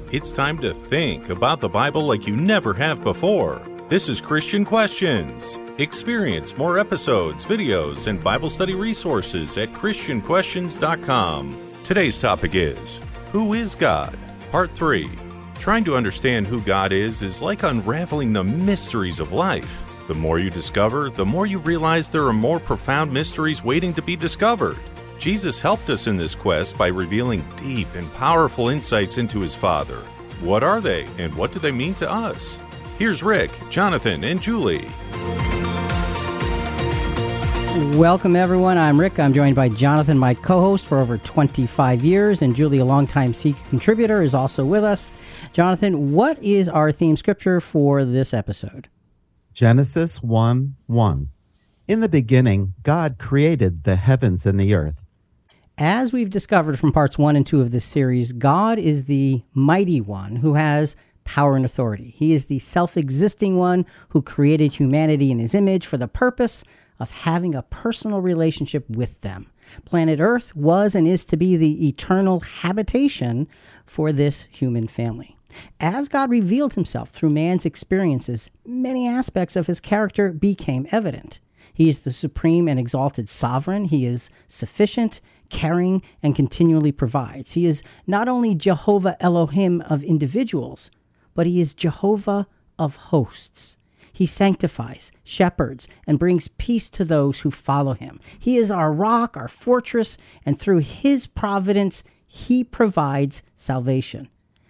It's time to think about the Bible like you never have before. This is Christian Questions. Experience more episodes, videos, and Bible study resources at ChristianQuestions.com. Today's topic is, Who is God? Part 3. Trying to understand who God is like unraveling the mysteries of life. The more you discover, the more you realize there are more profound mysteries waiting to be discovered. Jesus helped us in this quest by revealing deep and powerful insights into his Father. What are they, and what do they mean to us? Here's Rick, Jonathan, and Julie. Welcome, everyone. I'm Rick. I'm joined by Jonathan, my co-host for over 25 years, and Julie, a longtime Seek contributor, is also with us. Jonathan, what is our theme scripture for this episode? Genesis 1:1. In the beginning, God created the heavens and the earth. As we've discovered from parts 1 and 2 of this series, God is the mighty one who has power and authority. He is the self-existing one who created humanity in his image for the purpose of having a personal relationship with them. Planet Earth was and is to be the eternal habitation for this human family. As God revealed himself through man's experiences, many aspects of his character became evident. He is the supreme and exalted sovereign. He is sufficient, caring, and continually provides. He is not only Jehovah Elohim of individuals, but he is Jehovah of hosts. He sanctifies, shepherds, and brings peace to those who follow him. He is our rock, our fortress, and through his providence, he provides salvation.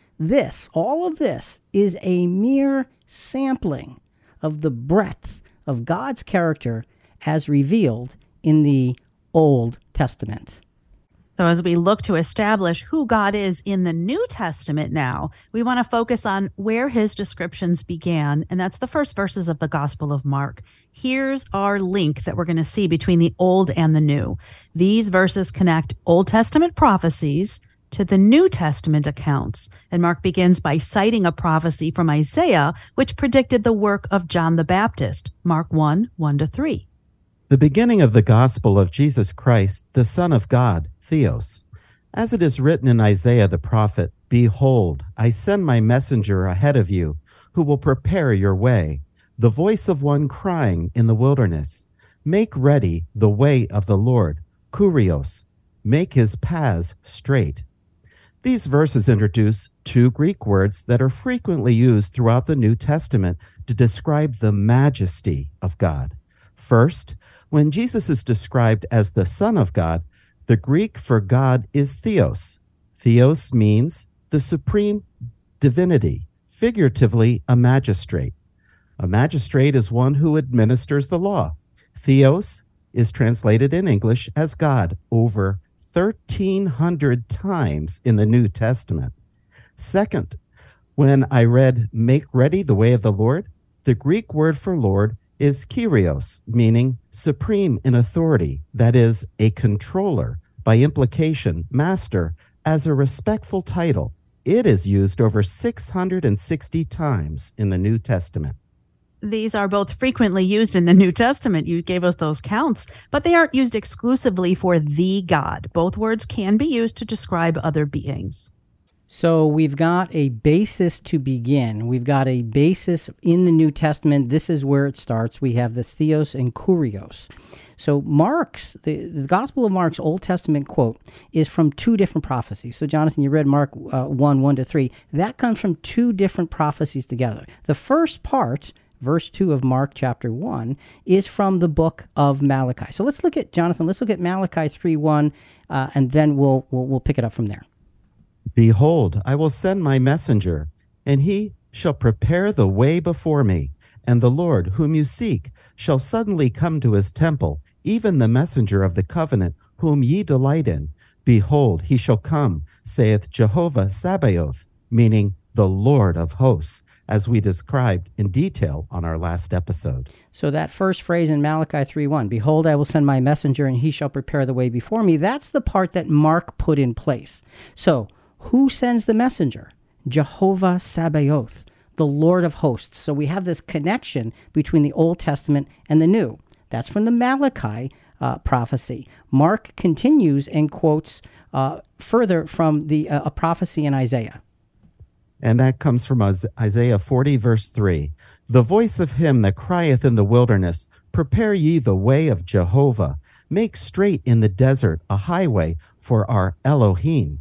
All of this is a mere sampling of the breadth of God's character as revealed in the Old Testament. So as we look to establish who God is in the New Testament now, we want to focus on where his descriptions began, and that's the first verses of the Gospel of Mark. Here's our link that we're going to see between the Old and the New. These verses connect Old Testament prophecies to the New Testament accounts, and Mark begins by citing a prophecy from Isaiah, which predicted the work of John the Baptist, Mark 1:1-3. The beginning of the gospel of Jesus Christ, the Son of God, Theos. As it is written in Isaiah the prophet, "Behold, I send my messenger ahead of you, who will prepare your way, the voice of one crying in the wilderness. Make ready the way of the Lord, Kurios, make his paths straight." These verses introduce two Greek words that are frequently used throughout the New Testament to describe the majesty of God. First, when Jesus is described as the Son of God, the Greek for God is Theos. Theos means the supreme divinity, figuratively a magistrate. A magistrate is one who administers the law. Theos is translated in English as God over 1,300 times in the New Testament. Second, when I read "make ready the way of the Lord," the Greek word for Lord is Kyrios, meaning supreme in authority, that is, a controller, by implication, master, as a respectful title. It is used over 660 times in the New Testament. These are both frequently used in the New Testament. You gave us those counts, but they aren't used exclusively for the God. Both words can be used to describe other beings. So we've got a basis to begin. We've got a basis in the New Testament. This is where it starts. We have this Theos and Kurios. So the Gospel of Mark's Old Testament quote is from two different prophecies. So Jonathan, you read Mark 1:1-3. That comes from two different prophecies together. The first part, verse 2 of Mark chapter 1, is from the book of Malachi. So let's look at Malachi 3:1, and then we'll pick it up from there. "Behold, I will send my messenger, and he shall prepare the way before me. And the Lord, whom you seek, shall suddenly come to his temple, even the messenger of the covenant, whom ye delight in. Behold, he shall come, saith Jehovah Sabaoth," meaning the Lord of hosts, as we described in detail on our last episode. So that first phrase in Malachi 3:1, "Behold, I will send my messenger, and he shall prepare the way before me," that's the part that Mark put in place. So who sends the messenger? Jehovah Sabaoth, the Lord of hosts. So we have this connection between the Old Testament and the New. That's from the Malachi prophecy. Mark continues and quotes further from a prophecy in Isaiah. And that comes from Isaiah 40, verse 3. The voice of him that crieth in the wilderness, prepare ye the way of Jehovah. Make straight in the desert a highway for our Elohim.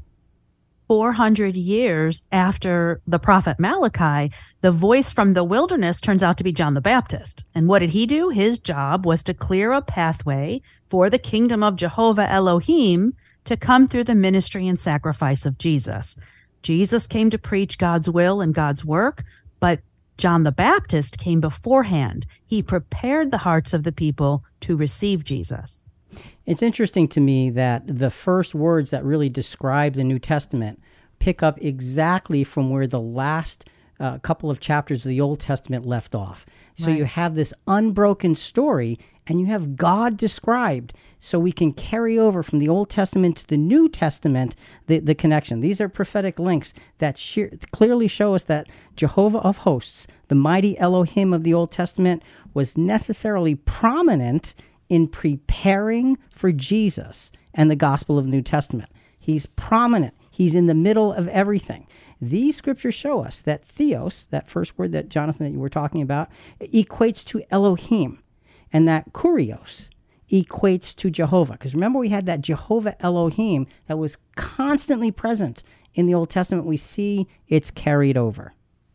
400 years after the prophet Malachi, the voice from the wilderness turns out to be John the Baptist. And what did he do? His job was to clear a pathway for the kingdom of Jehovah Elohim to come through the ministry and sacrifice of Jesus. Jesus came to preach God's will and God's work, but John the Baptist came beforehand. He prepared the hearts of the people to receive Jesus. It's interesting to me that the first words that really describe the New Testament pick up exactly from where the last couple of chapters of the Old Testament left off. So you have this unbroken story, and you have God described, so we can carry over from the Old Testament to the New Testament the connection. These are prophetic links that clearly show us that Jehovah of hosts, the mighty Elohim of the Old Testament, was necessarily prominent in preparing for Jesus and the gospel of the New Testament. He's prominent. He's in the middle of everything. These scriptures show us that theos, that first word that Jonathan, that you were talking about, equates to Elohim, and that kurios equates to Jehovah. Because remember, we had that Jehovah Elohim that was constantly present in the Old Testament. We see it's carried over.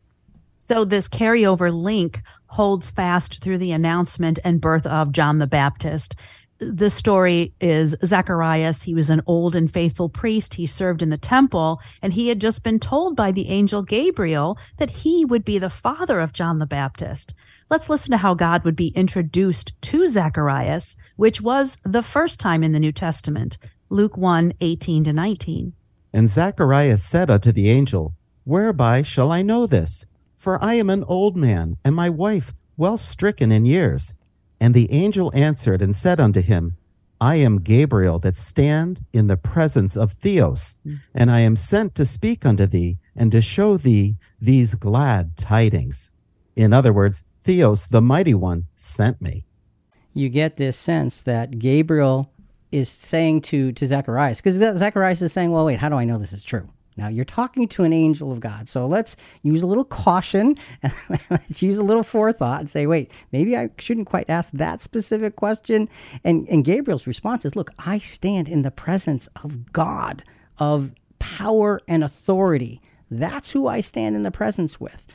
So this carryover link holds fast through the announcement and birth of John the Baptist. The story is Zacharias. He was an old and faithful priest. He served in the temple, and he had just been told by the angel Gabriel that he would be the father of John the Baptist. Let's listen to how God would be introduced to Zacharias, which was the first time in the New Testament. Luke 1:18-19. And Zacharias said unto the angel, Whereby shall I know this? For I am an old man, and my wife well stricken in years. And the angel answered and said unto him, I am Gabriel that stand in the presence of Theos, and I am sent to speak unto thee and to show thee these glad tidings. In other words, Theos, the mighty one, sent me. You get this sense that Gabriel is saying to Zacharias, because Zacharias is saying, well, wait, how do I know this is true? Now, you're talking to an angel of God, so let's use a little caution, and let's use a little forethought and say, wait, maybe I shouldn't quite ask that specific question. And Gabriel's response is, look, I stand in the presence of God, of power and authority. That's who I stand in the presence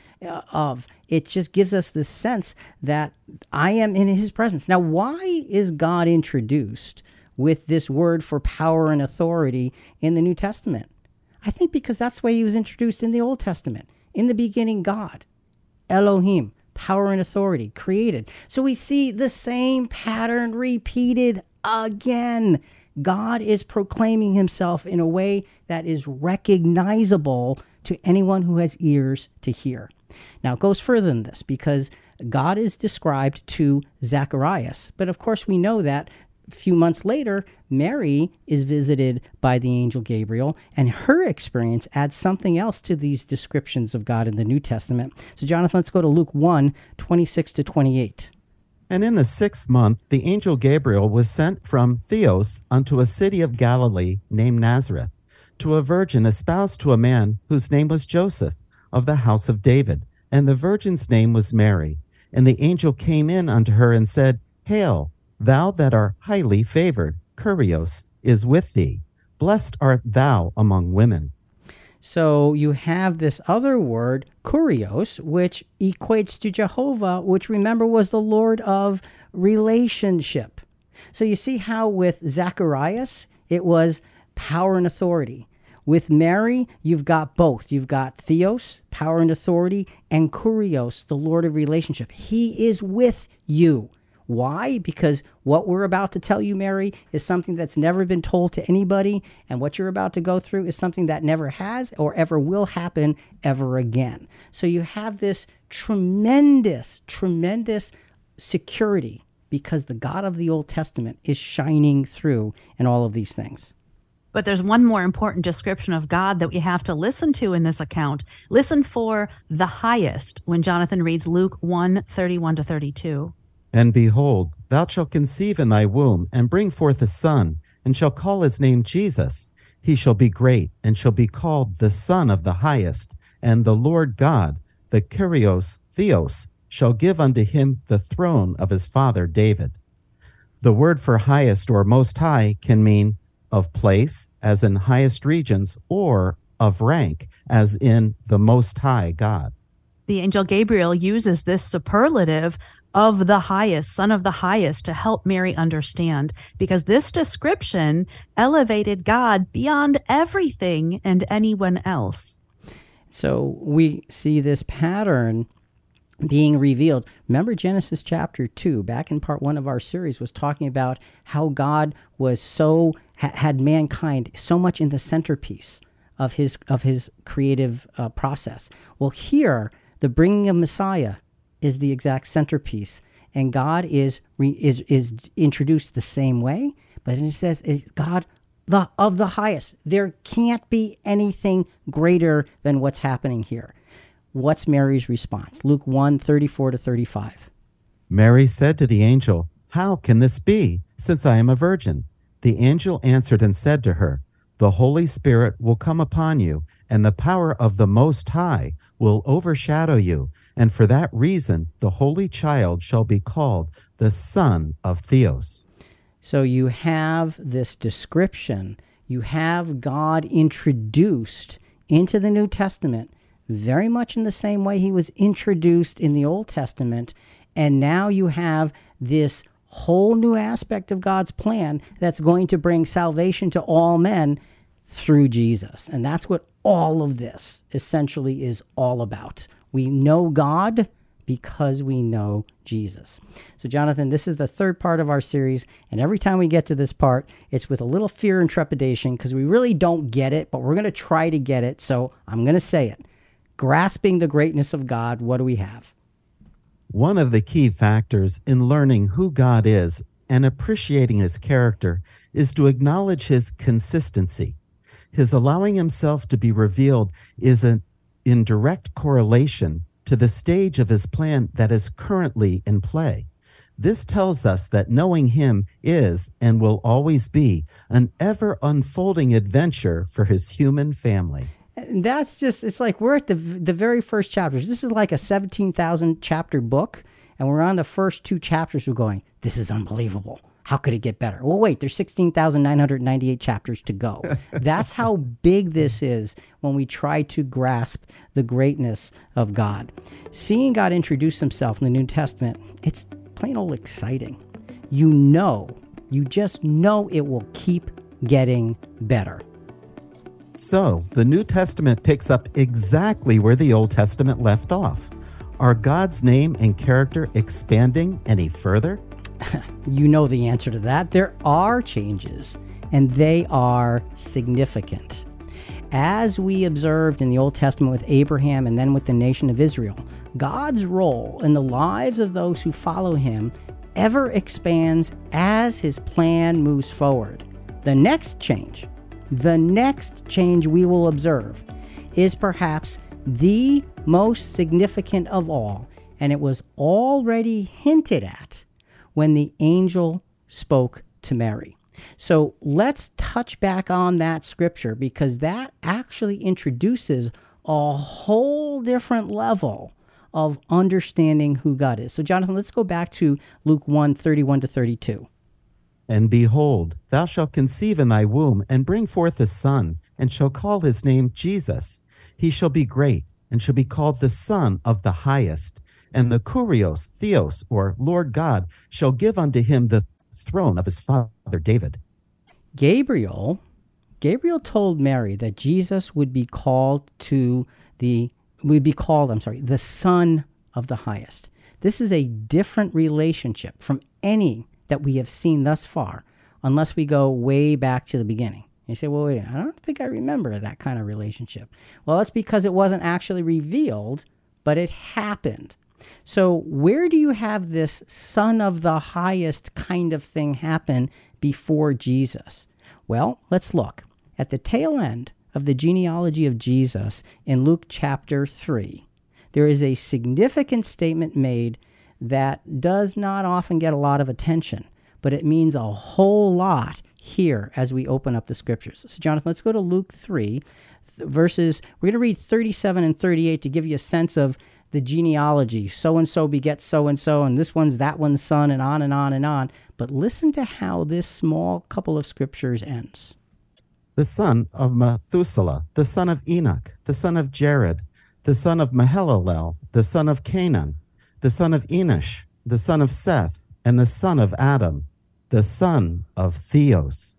of. It just gives us this sense that I am in his presence. Now, why is God introduced with this word for power and authority in the New Testament? I think because that's the way he was introduced in the Old Testament. In the beginning, God, Elohim, power and authority, created. So we see the same pattern repeated again. God is proclaiming himself in a way that is recognizable to anyone who has ears to hear. Now, it goes further than this because God is described to Zacharias. But of course, we know that a few months later, Mary is visited by the angel Gabriel, and her experience adds something else to these descriptions of God in the New Testament. So, Jonathan, let's go to Luke 1:26-28. And in the 6th month, the angel Gabriel was sent from Theos unto a city of Galilee named Nazareth, to a virgin espoused to a man whose name was Joseph, of the house of David, and the virgin's name was Mary. And the angel came in unto her and said, Hail, thou that art highly favored, Kurios is with thee. Blessed art thou among women. So you have this other word, kurios, which equates to Jehovah, which remember was the Lord of relationship. So you see how with Zacharias, it was power and authority. With Mary, you've got both. You've got Theos, power and authority, and Kurios, the Lord of relationship. He is with you. Why? Because what we're about to tell you, Mary, is something that's never been told to anybody, and what you're about to go through is something that never has or ever will happen ever again. So you have this tremendous, tremendous security because the God of the Old Testament is shining through in all of these things. But there's one more important description of God that we have to listen to in this account. Listen for the highest when Jonathan reads Luke 1:31-32. And behold, thou shalt conceive in thy womb, and bring forth a son, and shall call his name Jesus. He shall be great, and shall be called the Son of the Highest. and the Lord God, the Kyrios Theos, shall give unto him the throne of his father David. The word for highest or most high can mean of place, as in highest regions, or of rank, as in the most high God. The angel Gabriel uses this superlative of the highest, son of the highest, to help Mary understand, because this description elevated God beyond everything and anyone else. So we see this pattern being revealed. Remember Genesis chapter 2, back in part 1 of our series, was talking about how God was had mankind so much in the centerpiece of his creative process. Well, here, the bringing of Messiah is the exact centerpiece, and God is introduced the same way, but it says it's God of the highest. There can't be anything greater than what's happening here. What's Mary's response? Luke 1:34-35. Mary said to the angel, "How can this be, since I am a virgin?" The angel answered and said to her, "The Holy Spirit will come upon you, and the power of the Most High will overshadow you, and for that reason the Holy Child shall be called the Son of Theos." So you have this description. You have God introduced into the New Testament very much in the same way he was introduced in the Old Testament. And now you have this whole new aspect of God's plan that's going to bring salvation to all men through Jesus. And that's what all of this essentially is all about. We know God because we know Jesus. So, Jonathan, this is the third part of our series, and every time we get to this part, it's with a little fear and trepidation because we really don't get it, but we're going to try to get it, so I'm going to say it. Grasping the greatness of God, what do we have? One of the key factors in learning who God is and appreciating his character is to acknowledge his consistency. His allowing himself to be revealed is in direct correlation to the stage of his plan that is currently in play. This tells us that knowing him is and will always be an ever-unfolding adventure for his human family. And that's just, it's like we're at the very first chapters. This is like a 17,000 chapter book, and we're on the first 2 chapters. We're going, this is unbelievable. How could it get better? Well, wait, there's 16,998 chapters to go. That's how big this is when we try to grasp the greatness of God. Seeing God introduce himself in the New Testament, it's plain old exciting. You just know it will keep getting better. So, the New Testament picks up exactly where the Old Testament left off. Are God's name and character expanding any further? You know the answer to that. There are changes, and they are significant. As we observed in the Old Testament with Abraham and then with the nation of Israel, God's role in the lives of those who follow him ever expands as his plan moves forward. The next change we will observe is perhaps the most significant of all, and it was already hinted at when the angel spoke to Mary. So let's touch back on that scripture, because that actually introduces a whole different level of understanding who God is. So Jonathan, let's go back to Luke 1:31-32. And behold, thou shalt conceive in thy womb, and bring forth a son, and shall call his name Jesus. He shall be great, and shall be called the Son of the Highest. And the Kyrios Theos, or Lord God, shall give unto him the throne of his father David. Gabriel told Mary that Jesus would be called the Son of the Highest. This is a different relationship from any that we have seen thus far, unless we go way back to the beginning. You say, well, wait, I don't think I remember that kind of relationship. Well, it's because it wasn't actually revealed, but it happened. So where do you have this Son of the Highest kind of thing happen before Jesus? Well, let's look. At the tail end of the genealogy of Jesus in Luke chapter 3, there is a significant statement made that does not often get a lot of attention, but it means a whole lot here as we open up the scriptures. So, Jonathan, let's go to Luke 3, verses, we're going to read 37 and 38 to give you a sense of the genealogy. So-and-so begets so-and-so, and this one's that one's son, and on and on and on. But listen to how this small couple of scriptures ends. The son of Methuselah, the son of Enoch, the son of Jared, the son of Mahalalel, the son of Canaan, the son of Enosh, the son of Seth, and the son of Adam, the son of Theos.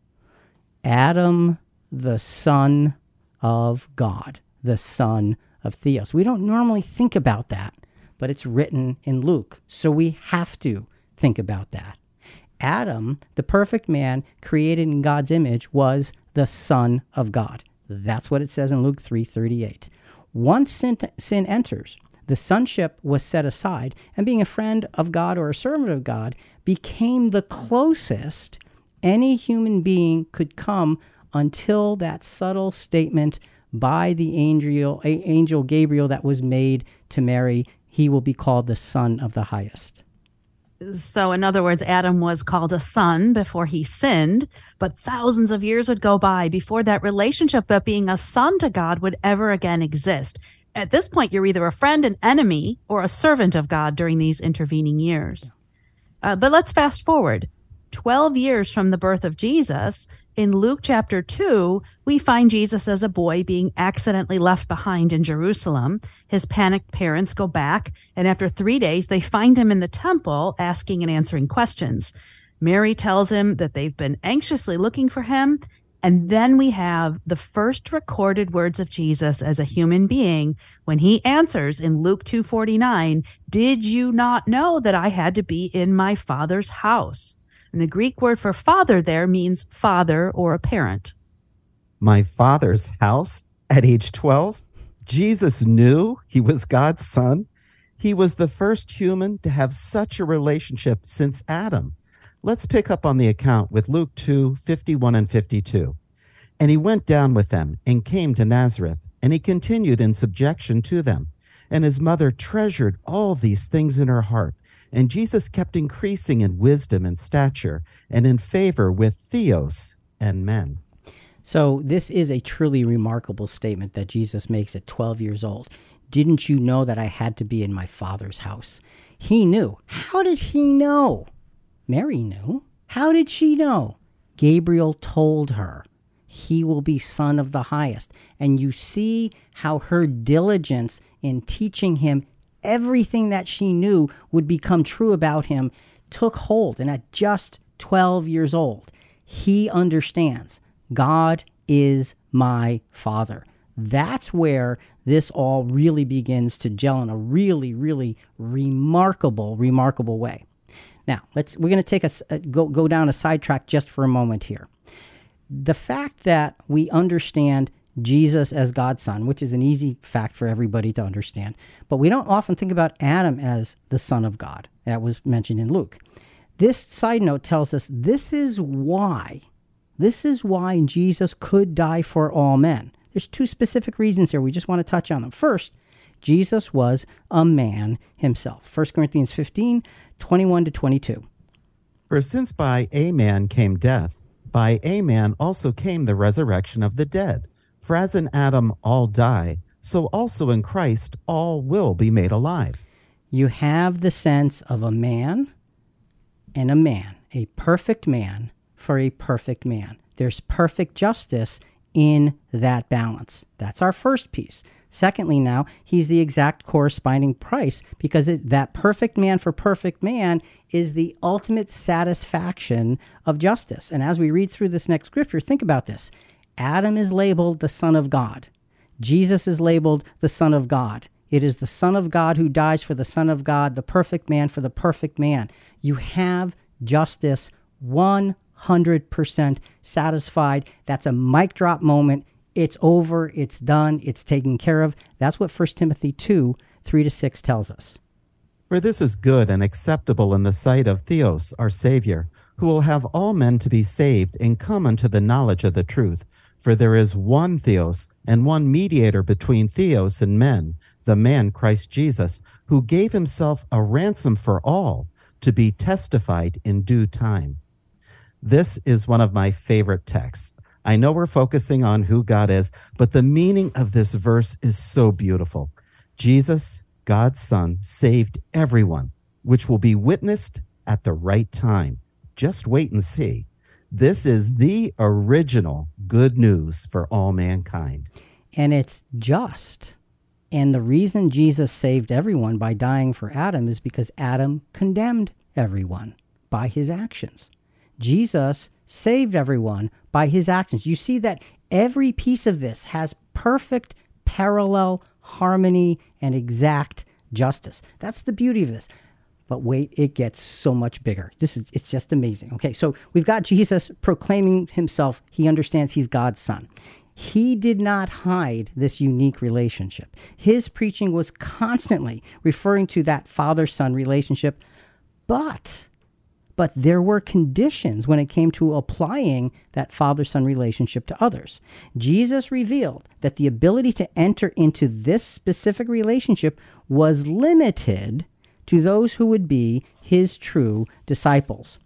Adam, the son of God, the son of Theos. We don't normally think about that, but it's written in Luke, so we have to think about that. Adam, the perfect man created in God's image, was the son of God. That's what it says in Luke 3:38. Once sin enters, the sonship was set aside, and being a friend of God or a servant of God became the closest any human being could come until that subtle statement by the angel Gabriel that was made to Mary, he will be called the Son of the Highest. So, in other words, Adam was called a son before he sinned, but thousands of years would go by before that relationship of being a son to God would ever again exist. At this point, you're either a friend, an enemy, or a servant of God during these intervening years. But let's fast forward. 12 years from the birth of Jesus, in Luke chapter 2, we find Jesus as a boy being accidentally left behind in Jerusalem. His panicked parents go back, and after 3 days, they find him in the temple asking and answering questions. Mary tells him that they've been anxiously looking for him. And then we have the first recorded words of Jesus as a human being when he answers in Luke 2:49, "Did you not know that I had to be in my Father's house?" And the Greek word for father there means father or a parent. My Father's house at age 12? Jesus knew he was God's son. He was the first human to have such a relationship since Adam. Let's pick up on the account with Luke 2:51 and 52. And he went down with them and came to Nazareth, and he continued in subjection to them. And his mother treasured all these things in her heart. And Jesus kept increasing in wisdom and stature and in favor with Theos and men. So this is a truly remarkable statement that Jesus makes at 12 years old. Didn't you know that I had to be in my Father's house? He knew. How did he know? Mary knew. How did she know? Gabriel told her. He will be Son of the Highest. And you see how her diligence in teaching him everything that she knew would become true about him took hold. And at just 12 years old, he understands God is my Father. That's where this all really begins to gel in a really, really remarkable way. Now, we're going to take go down a sidetrack just for a moment here. The fact that we understand Jesus as God's son, which is an easy fact for everybody to understand, but we don't often think about Adam as the Son of God. That was mentioned in Luke. This side note tells us this is why Jesus could die for all men. There's two specific reasons here. We just want to touch on them. First, Jesus was a man himself. 1 Corinthians 15:21-22. For since by a man came death, by a man also came the resurrection of the dead. For as in Adam all die, so also in Christ all will be made alive. You have the sense of a man and a man, a perfect man for a perfect man. There's perfect justice in that balance. That's our first piece. Secondly, now, he's the exact corresponding price because that perfect man for perfect man is the ultimate satisfaction of justice. And as we read through this next scripture, think about this. Adam is labeled the Son of God. Jesus is labeled the Son of God. It is the Son of God who dies for the Son of God, the perfect man for the perfect man. You have justice 100% satisfied. That's a mic drop moment. It's over. It's done. It's taken care of. That's what 1 Timothy 2:3-6 tells us. For this is good and acceptable in the sight of Theos, our Savior, who will have all men to be saved and come unto the knowledge of the truth. For there is one Theos and one mediator between Theos and men, the man Christ Jesus, who gave himself a ransom for all, to be testified in due time. This is one of my favorite texts. I know we're focusing on who God is, but the meaning of this verse is so beautiful. Jesus, God's Son, saved everyone, which will be witnessed at the right time. Just wait and see. This is the original good news for all mankind. And it's just. And the reason Jesus saved everyone by dying for Adam is because Adam condemned everyone by his actions. Jesus saved everyone by his actions. You see that every piece of this has perfect parallel harmony and exact justice. That's the beauty of this. But wait, it gets so much bigger. It's just amazing. Okay, so we've got Jesus proclaiming himself. He understands he's God's son. He did not hide this unique relationship. His preaching was constantly referring to that father-son relationship, but there were conditions when it came to applying that father-son relationship to others. Jesus revealed that the ability to enter into this specific relationship was limited to those who would be his true disciples.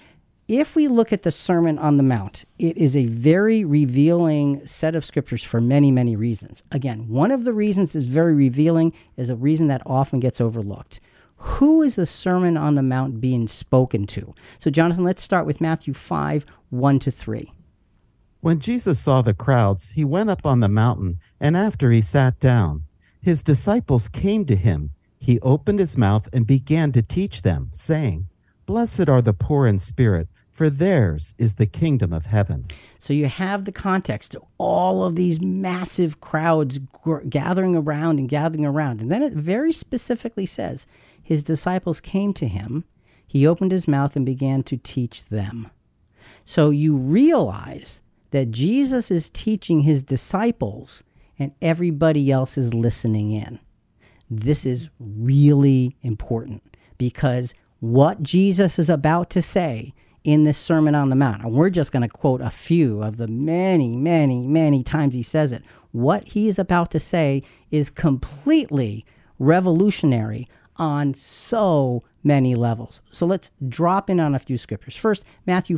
If we look at the Sermon on the Mount, it is a very revealing set of scriptures for many, many reasons. Again, one of the reasons it's very revealing is a reason that often gets overlooked. Who is the Sermon on the Mount being spoken to? So, Jonathan, let's start with Matthew 5, 1-3. When Jesus saw the crowds, he went up on the mountain, and after he sat down, his disciples came to him. He opened his mouth and began to teach them, saying, "Blessed are the poor in spirit, for theirs is the kingdom of heaven." So you have the context of all of these massive crowds gathering around. And then it very specifically says, his disciples came to him. He opened his mouth and began to teach them. So you realize that Jesus is teaching his disciples and everybody else is listening in. This is really important because what Jesus is about to say in this Sermon on the Mount, and we're just going to quote a few of the many, many, many times he says it, what he is about to say is completely revolutionary on so many levels. So let's drop in on a few scriptures. First, Matthew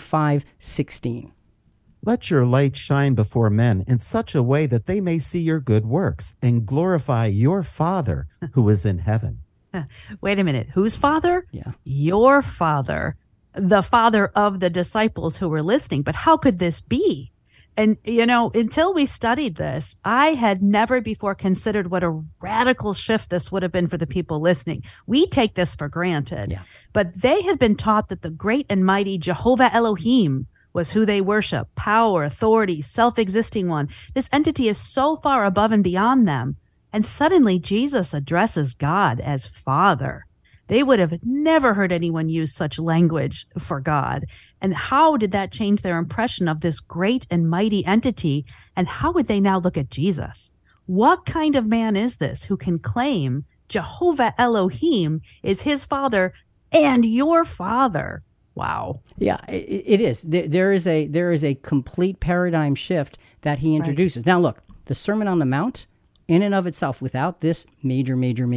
5:16. Let your light shine before men in such a way that they may see your good works and glorify your Father who is in heaven. Wait a minute. Whose father? Yeah. Your father, the father of the disciples who were listening. But how could this be? And, until we studied this, I had never before considered what a radical shift this would have been for the people listening. We take this for granted. Yeah. But they had been taught that the great and mighty Jehovah Elohim was who they worship, power, authority, self-existing one. This entity is so far above and beyond them. And suddenly Jesus addresses God as Father. They would have never heard anyone use such language for God. And how did that change their impression of this great and mighty entity? And how would they now look at Jesus? What kind of man is this who can claim Jehovah Elohim is his father and your father? Wow. Yeah, it is. There is a complete paradigm shift that he introduces. Right. Now, look, the Sermon on the Mount, in and of itself, without this major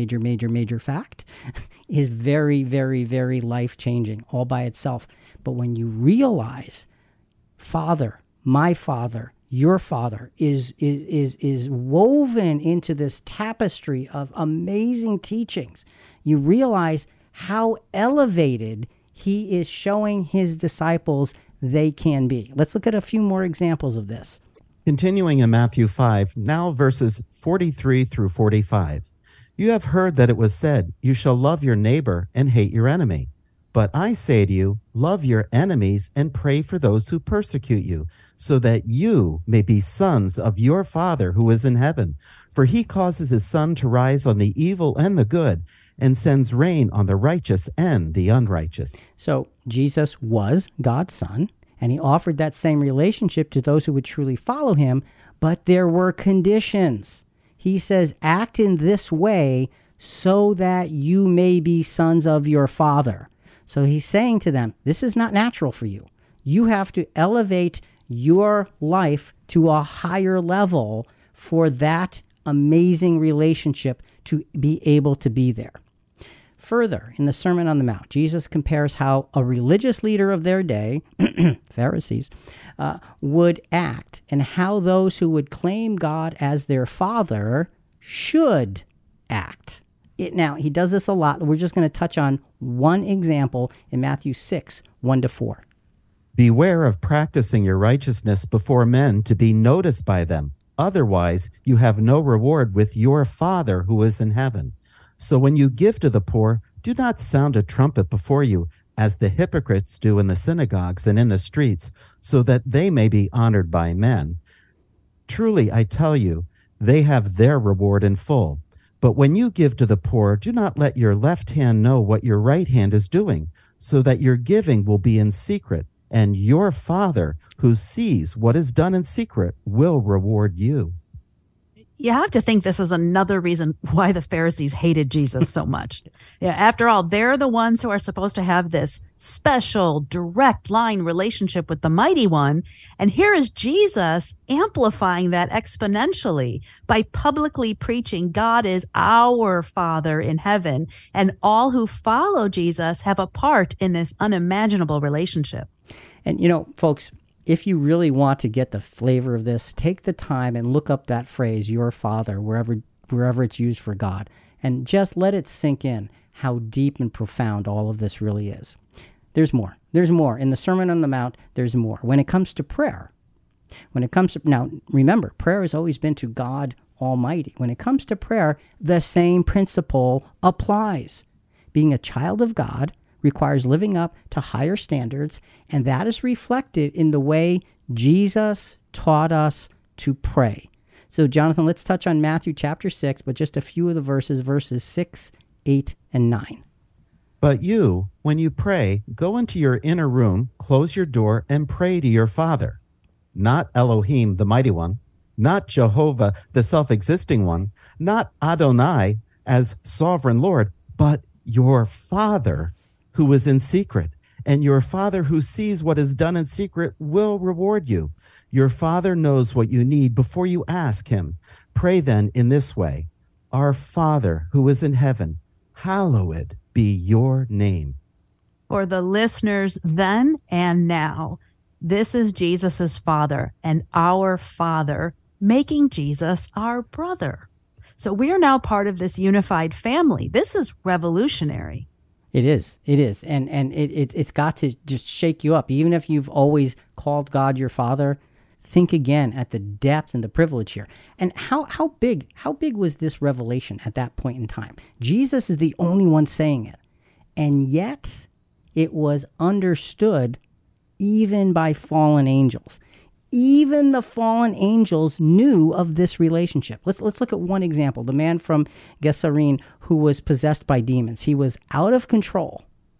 fact, is very, very, very life-changing all by itself. But when you realize Father, my Father, your Father is woven into this tapestry of amazing teachings, you realize how elevated he is showing his disciples they can be. Let's look at a few more examples of this. Continuing in Matthew 5, now verses 43 through 45. You have heard that it was said, you shall love your neighbor and hate your enemy. But I say to you, love your enemies and pray for those who persecute you, so that you may be sons of your Father who is in heaven. For he causes his sun to rise on the evil and the good, and sends rain on the righteous and the unrighteous. So Jesus was God's son, and he offered that same relationship to those who would truly follow him, but there were conditions. He says, act in this way so that you may be sons of your Father. So he's saying to them, this is not natural for you. You have to elevate your life to a higher level for that amazing relationship to be able to be there. Further, in the Sermon on the Mount, Jesus compares how a religious leader of their day, Pharisees, would act, and how those who would claim God as their father should act. Now, he does this a lot. We're just going to touch on one example in Matthew 6, 1-4. Beware of practicing your righteousness before men to be noticed by them. Otherwise, you have no reward with your Father who is in heaven. So when you give to the poor, do not sound a trumpet before you, as the hypocrites do in the synagogues and in the streets, so that they may be honored by men. Truly, I tell you, they have their reward in full. But when you give to the poor, do not let your left hand know what your right hand is doing, so that your giving will be in secret, and your Father, who sees what is done in secret, will reward you. You have to think this is another reason why the Pharisees hated Jesus so much. Yeah, after all, they're the ones who are supposed to have this special, direct line relationship with the Mighty One. And here is Jesus amplifying that exponentially by publicly preaching God is our Father in heaven, and all who follow Jesus have a part in this unimaginable relationship. And, folks, if you really want to get the flavor of this, take the time and look up that phrase, your Father, wherever it's used for God, and just let it sink in how deep and profound all of this really is. There's more. There's more. In the Sermon on the Mount, there's more. When it comes to prayer, now remember, prayer has always been to God Almighty. When it comes to prayer, the same principle applies. Being a child of God requires living up to higher standards, and that is reflected in the way Jesus taught us to pray. So, Jonathan, let's touch on Matthew chapter 6, but just a few of the verses 6, 8, and 9. But you, when you pray, go into your inner room, close your door, and pray to your Father. Not Elohim, the Mighty One, not Jehovah, the self-existing one, not Adonai as sovereign Lord, but your Father who is in secret, and your Father who sees what is done in secret will reward you. Your Father knows what you need before you ask him. Pray then in this way: Our Father who is in heaven, hallowed be your name. For the listeners then and now, this is Jesus's Father and our Father, making Jesus our brother. So we are now part of this unified family. This is revolutionary. It is. And it's got to just shake you up. Even if you've always called God your Father, think again at the depth and the privilege here. And how big was this revelation at that point in time? Jesus is the only one saying it. And yet it was understood even by fallen angels. Even the fallen angels knew of this relationship. Let's look at one example. The man from Gerasene who was possessed by demons. He was out of control,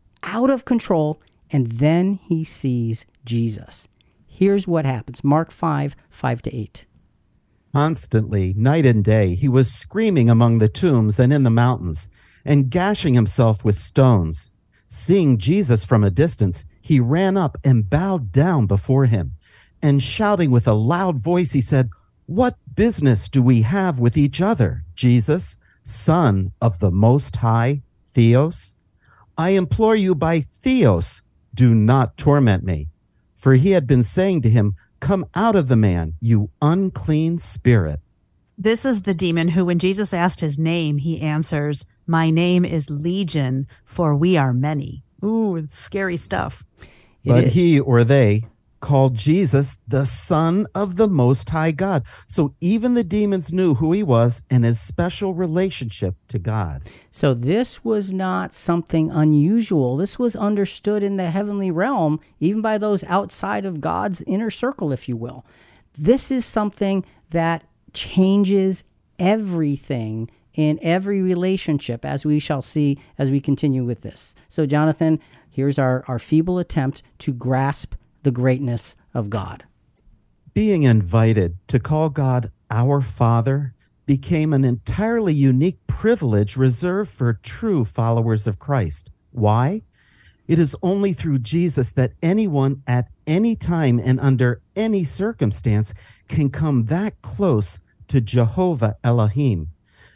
and then he sees Jesus. Here's what happens. Mark 5, 5-8. Constantly, night and day, he was screaming among the tombs and in the mountains, and gashing himself with stones. Seeing Jesus from a distance, he ran up and bowed down before him. And shouting with a loud voice, he said, "What business do we have with each other, Jesus, Son of the Most High, Theos? I implore you by Theos, do not torment me." For he had been saying to him, "Come out of the man, you unclean spirit." This is the demon who, when Jesus asked his name, he answers, "My name is Legion, for we are many." Ooh, it's scary stuff. But he or they called Jesus the Son of the Most High God. So even the demons knew who he was and his special relationship to God. So this was not something unusual. This was understood in the heavenly realm, even by those outside of God's inner circle, if you will. This is something that changes everything in every relationship, as we shall see as we continue with this. So, Jonathan, here's our feeble attempt to grasp the greatness of God. Being invited to call God our Father became an entirely unique privilege reserved for true followers of Christ. Why? It is only through Jesus that anyone at any time and under any circumstance can come that close to Jehovah Elohim.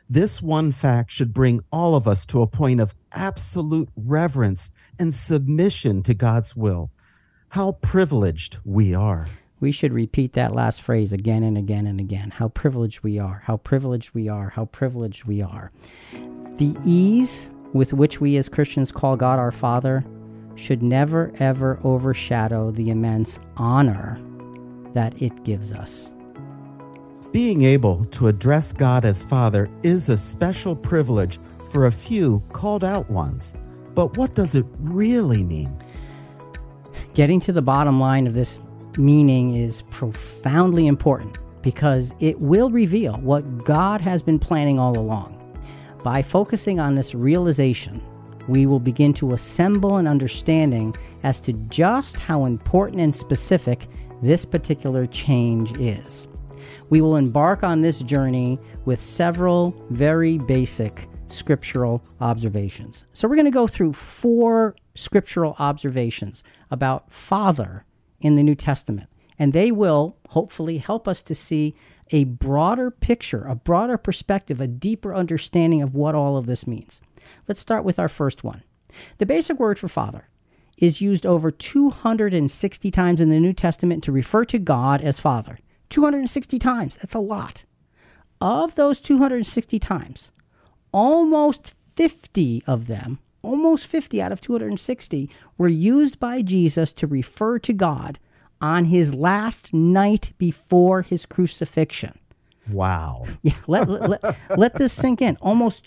This one fact should bring all of us to a point of absolute reverence and submission to God's will. How privileged we are. We should repeat that last phrase again and again and again. How privileged we are, how privileged we are, how privileged we are. The ease with which we as Christians call God our Father should never, ever overshadow the immense honor that it gives us. Being able to address God as Father is a special privilege for a few called out ones. But what does it really mean? Getting to the bottom line of this meaning is profoundly important because it will reveal what God has been planning all along. By focusing on this realization, we will begin to assemble an understanding as to just how important and specific this particular change is. We will embark on this journey with several very basic scriptural observations. So we're going to go through 4 scriptural observations about Father in the New Testament, and they will hopefully help us to see a broader picture, a broader perspective, a deeper understanding of what all of this means. Let's start with our first one. The basic word for Father is used over 260 times in the New Testament to refer to God as Father. 260 times. That's a lot. Of those 260 times, almost 50 of them, almost 50 out of 260, were used by Jesus to refer to God on his last night before his crucifixion. Wow. Yeah, let this sink in. Almost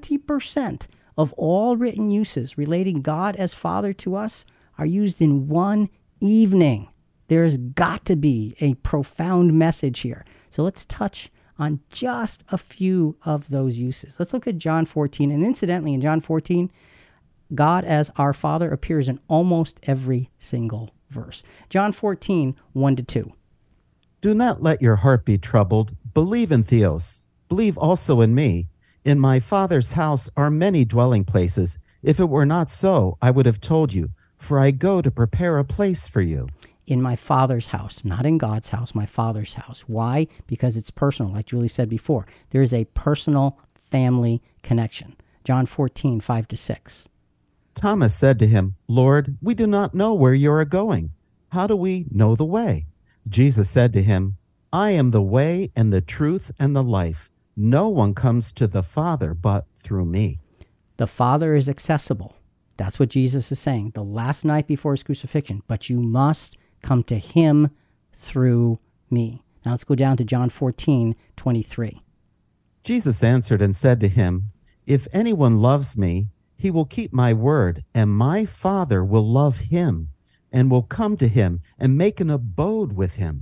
20% of all written uses relating God as Father to us are used in one evening. There's got to be a profound message here. So let's touch on just a few of those uses. Let's look at John 14. And incidentally, in John 14, God as our Father appears in almost every single verse. John 14, 1-2. Do not let your heart be troubled. Believe in Theos. Believe also in me. In my Father's house are many dwelling places. If it were not so, I would have told you, for I go to prepare a place for you. In my Father's house, not in God's house, my Father's house. Why? Because it's personal, like Julie said before. There is a personal family connection. John 14, 5-6. Thomas said to him, Lord, we do not know where you are going. How do we know the way? Jesus said to him, I am the way and the truth and the life. No one comes to the Father but through me. The Father is accessible. That's what Jesus is saying the last night before his crucifixion. But you must come to him through me. Now let's go down to John 14, 23. Jesus answered and said to him, If anyone loves me, he will keep my word, and my Father will love him, and will come to him and make an abode with him.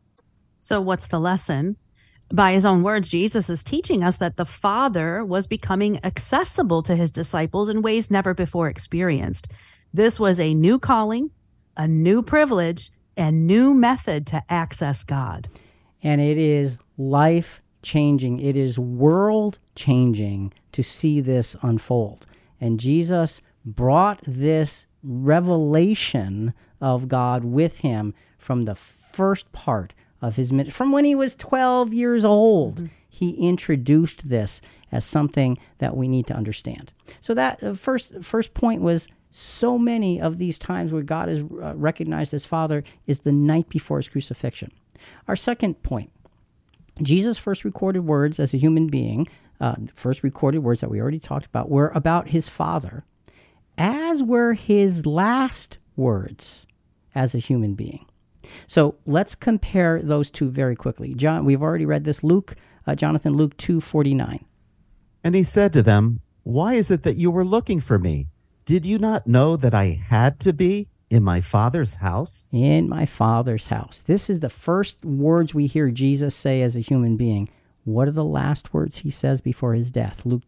So what's the lesson? By his own words, Jesus is teaching us that the Father was becoming accessible to his disciples in ways never before experienced. This was a new calling, a new privilege, and new method to access God. And it is life-changing. It is world-changing to see this unfold. And Jesus brought this revelation of God with him from the first part of his ministry. From when he was 12 years old, he introduced this as something that we need to understand. So that first point was so many of these times where God is recognized as Father is the night before his crucifixion. Our second point, Jesus' first recorded words as a human being, first recorded words that we already talked about, were about his Father, as were his last words as a human being. So let's compare those two very quickly. John, we've already read this. Luke 2:49. And he said to them, Why is it that you were looking for me? Did you not know that I had to be in my Father's house? In my Father's house. This is the first words we hear Jesus say as a human being. What are the last words he says before his death? Luke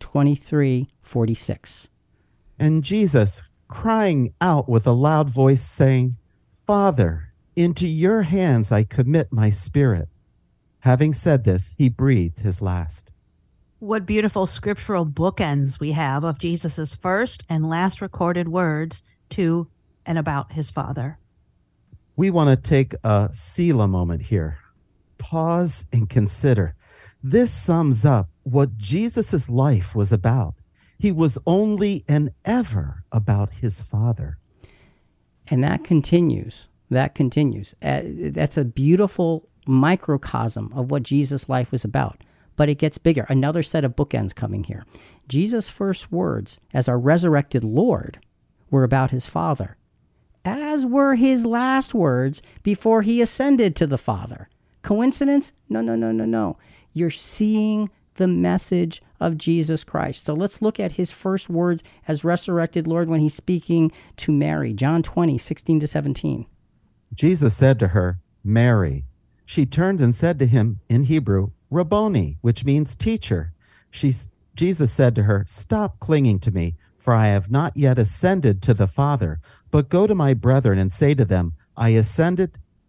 23:46. And Jesus, crying out with a loud voice, saying, Father, into your hands I commit my spirit. Having said this, he breathed his last. What beautiful scriptural bookends we have of Jesus' first and last recorded words to and about his Father. We want to take a Selah moment here. Pause and consider. This sums up what Jesus' life was about. He was only and ever about his Father. And that continues. That continues. That's a beautiful microcosm of what Jesus' life was about. But it gets bigger. Another set of bookends coming here. Jesus' first words as our resurrected Lord were about his Father, as were his last words before he ascended to the Father. Coincidence? No, no, no, no, no. You're seeing the message of Jesus Christ. So let's look at his first words as resurrected Lord when he's speaking to Mary. John 20, 16 to 17. Jesus said to her, Mary. She turned and said to him in Hebrew, Rabboni, which means teacher. Jesus said to her, Stop clinging to me, for I have not yet ascended to the Father, but go to my brethren and say to them, I ascend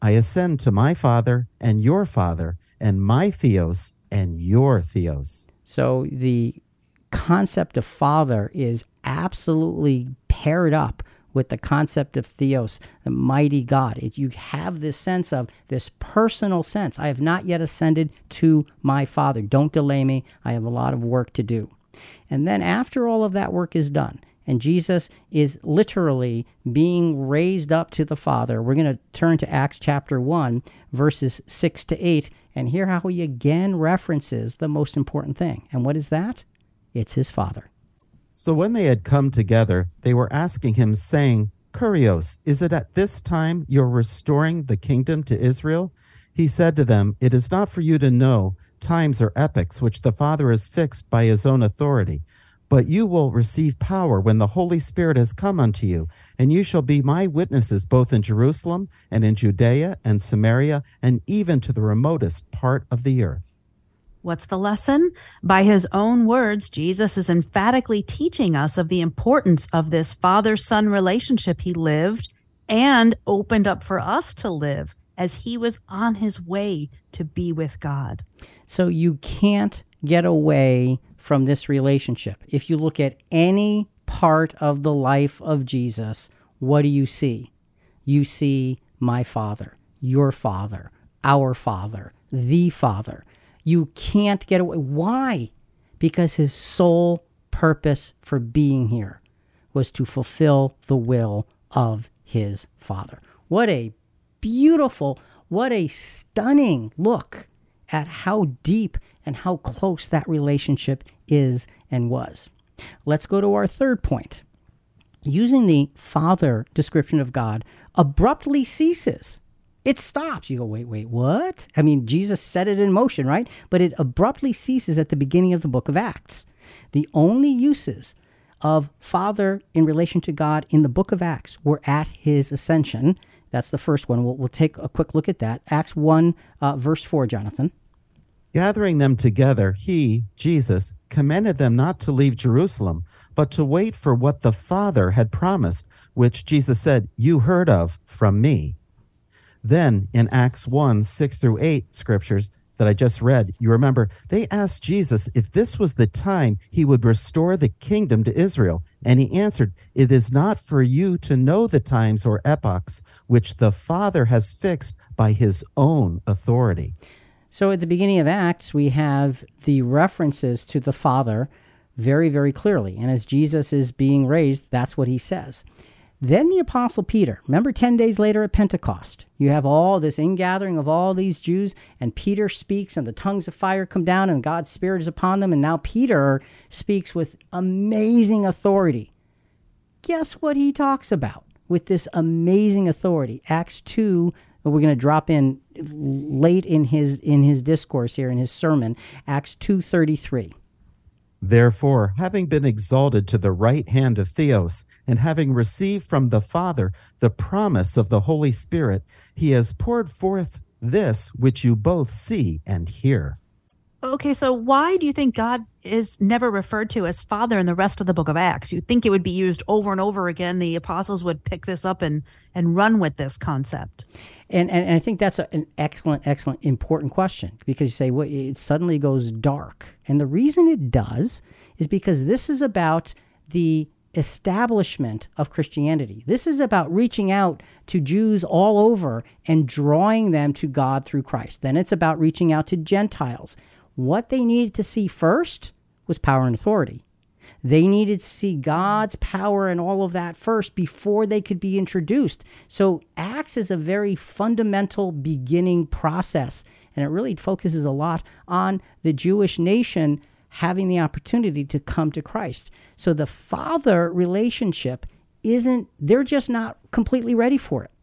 to my Father and your Father, and my Theos and your Theos. So the concept of Father is absolutely paired up with the concept of Theos, the mighty God. You have this sense of this personal sense. I have not yet ascended to my Father. Don't delay me. I have a lot of work to do. And then after all of that work is done, and Jesus is literally being raised up to the Father, we're going to turn to Acts chapter 1, verses 6 to 8, and hear how he again references the most important thing. And what is that? It's his Father. So when they had come together, they were asking him, saying, Kurios, is it at this time you're restoring the kingdom to Israel? He said to them, It is not for you to know times or epochs which the Father has fixed by his own authority, but you will receive power when the Holy Spirit has come unto you, and you shall be my witnesses both in Jerusalem and in Judea and Samaria and even to the remotest part of the earth. What's the lesson? By his own words, Jesus is emphatically teaching us of the importance of this father-son relationship he lived and opened up for us to live as he was on his way to be with God. So you can't get away from this relationship. If you look at any part of the life of Jesus, what do you see? You see my Father, your Father, our Father, the Father. You can't get away. Why? Because his sole purpose for being here was to fulfill the will of his Father. What a beautiful, what a stunning look at how deep and how close that relationship is and was. Let's go to our third point. Using the Father description of God abruptly ceases. It stops. You go, wait, what? I mean, Jesus set it in motion, right? But it abruptly ceases at the beginning of the book of Acts. The only uses of Father in relation to God in the book of Acts were at his ascension. That's the first one. We'll take a quick look at that. Acts 1, verse 4, Jonathan. Gathering them together, he, Jesus, commanded them not to leave Jerusalem, but to wait for what the Father had promised, which Jesus said, You heard of from me. Then in Acts 1, 6 through 8 scriptures that I just read, you remember, they asked Jesus if this was the time he would restore the kingdom to Israel. And he answered, It is not for you to know the times or epochs which the Father has fixed by his own authority. So at the beginning of Acts, we have the references to the Father very, very clearly. And as Jesus is being raised, that's what he says. Then the Apostle Peter, remember 10 days later at Pentecost, you have all this ingathering of all these Jews, and Peter speaks, and the tongues of fire come down, and God's Spirit is upon them, and now Peter speaks with amazing authority. Guess what he talks about with this amazing authority? Acts 2, we're going to drop in late in his discourse here, in his sermon, Acts 2:33. Therefore, having been exalted to the right hand of Theos, and having received from the Father the promise of the Holy Spirit, he has poured forth this which you both see and hear. Okay, so why do you think God is never referred to as Father in the rest of the book of Acts? You'd think it would be used over and over again. The apostles would pick this up and run with this concept. And I think that's an excellent, important question, because you say, well, it suddenly goes dark. And the reason it does is because this is about the establishment of Christianity. This is about reaching out to Jews all over and drawing them to God through Christ. Then it's about reaching out to Gentiles. What they needed to see first was power and authority. They needed to see God's power and all of that first before they could be introduced. So Acts is a very fundamental beginning process, and it really focuses a lot on the Jewish nation having the opportunity to come to Christ. So the father relationship they're just not completely ready for it.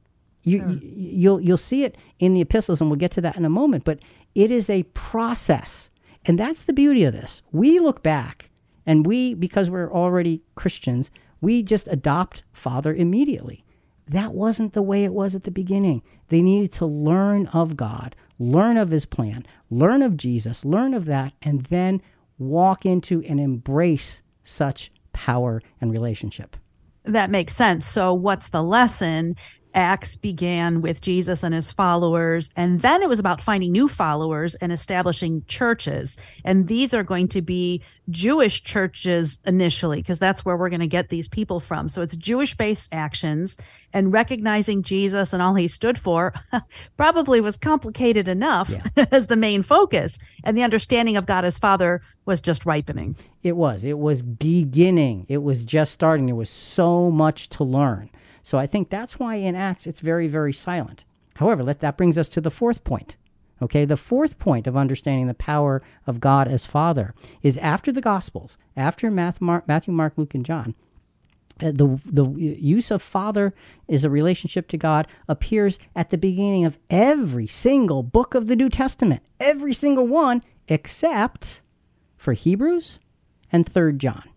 You'll see it in the epistles, and we'll get to that in a moment, but it is a process. And that's the beauty of this. We look back, and because we're already Christians, we just adopt Father immediately. That wasn't the way it was at the beginning. They needed to learn of God, learn of his plan, learn of Jesus, learn of that, and then walk into and embrace such power and relationship. That makes sense. So what's the lesson? Acts began with Jesus and his followers, and then it was about finding new followers and establishing churches. And these are going to be Jewish churches initially, because that's where we're going to get these people from. So it's Jewish-based actions, and recognizing Jesus and all he stood for probably was complicated enough as the main focus. And the understanding of God as Father was just ripening. It was beginning. It was just starting. There was so much to learn. So I think that's why in Acts it's very, very silent. However, that brings us to the fourth point. Okay, the fourth point of understanding the power of God as Father is after the Gospels, after Matthew, Mark, Luke, and John. The use of Father as a relationship to God appears at the beginning of every single book of the New Testament, every single one except for Hebrews and 3 John.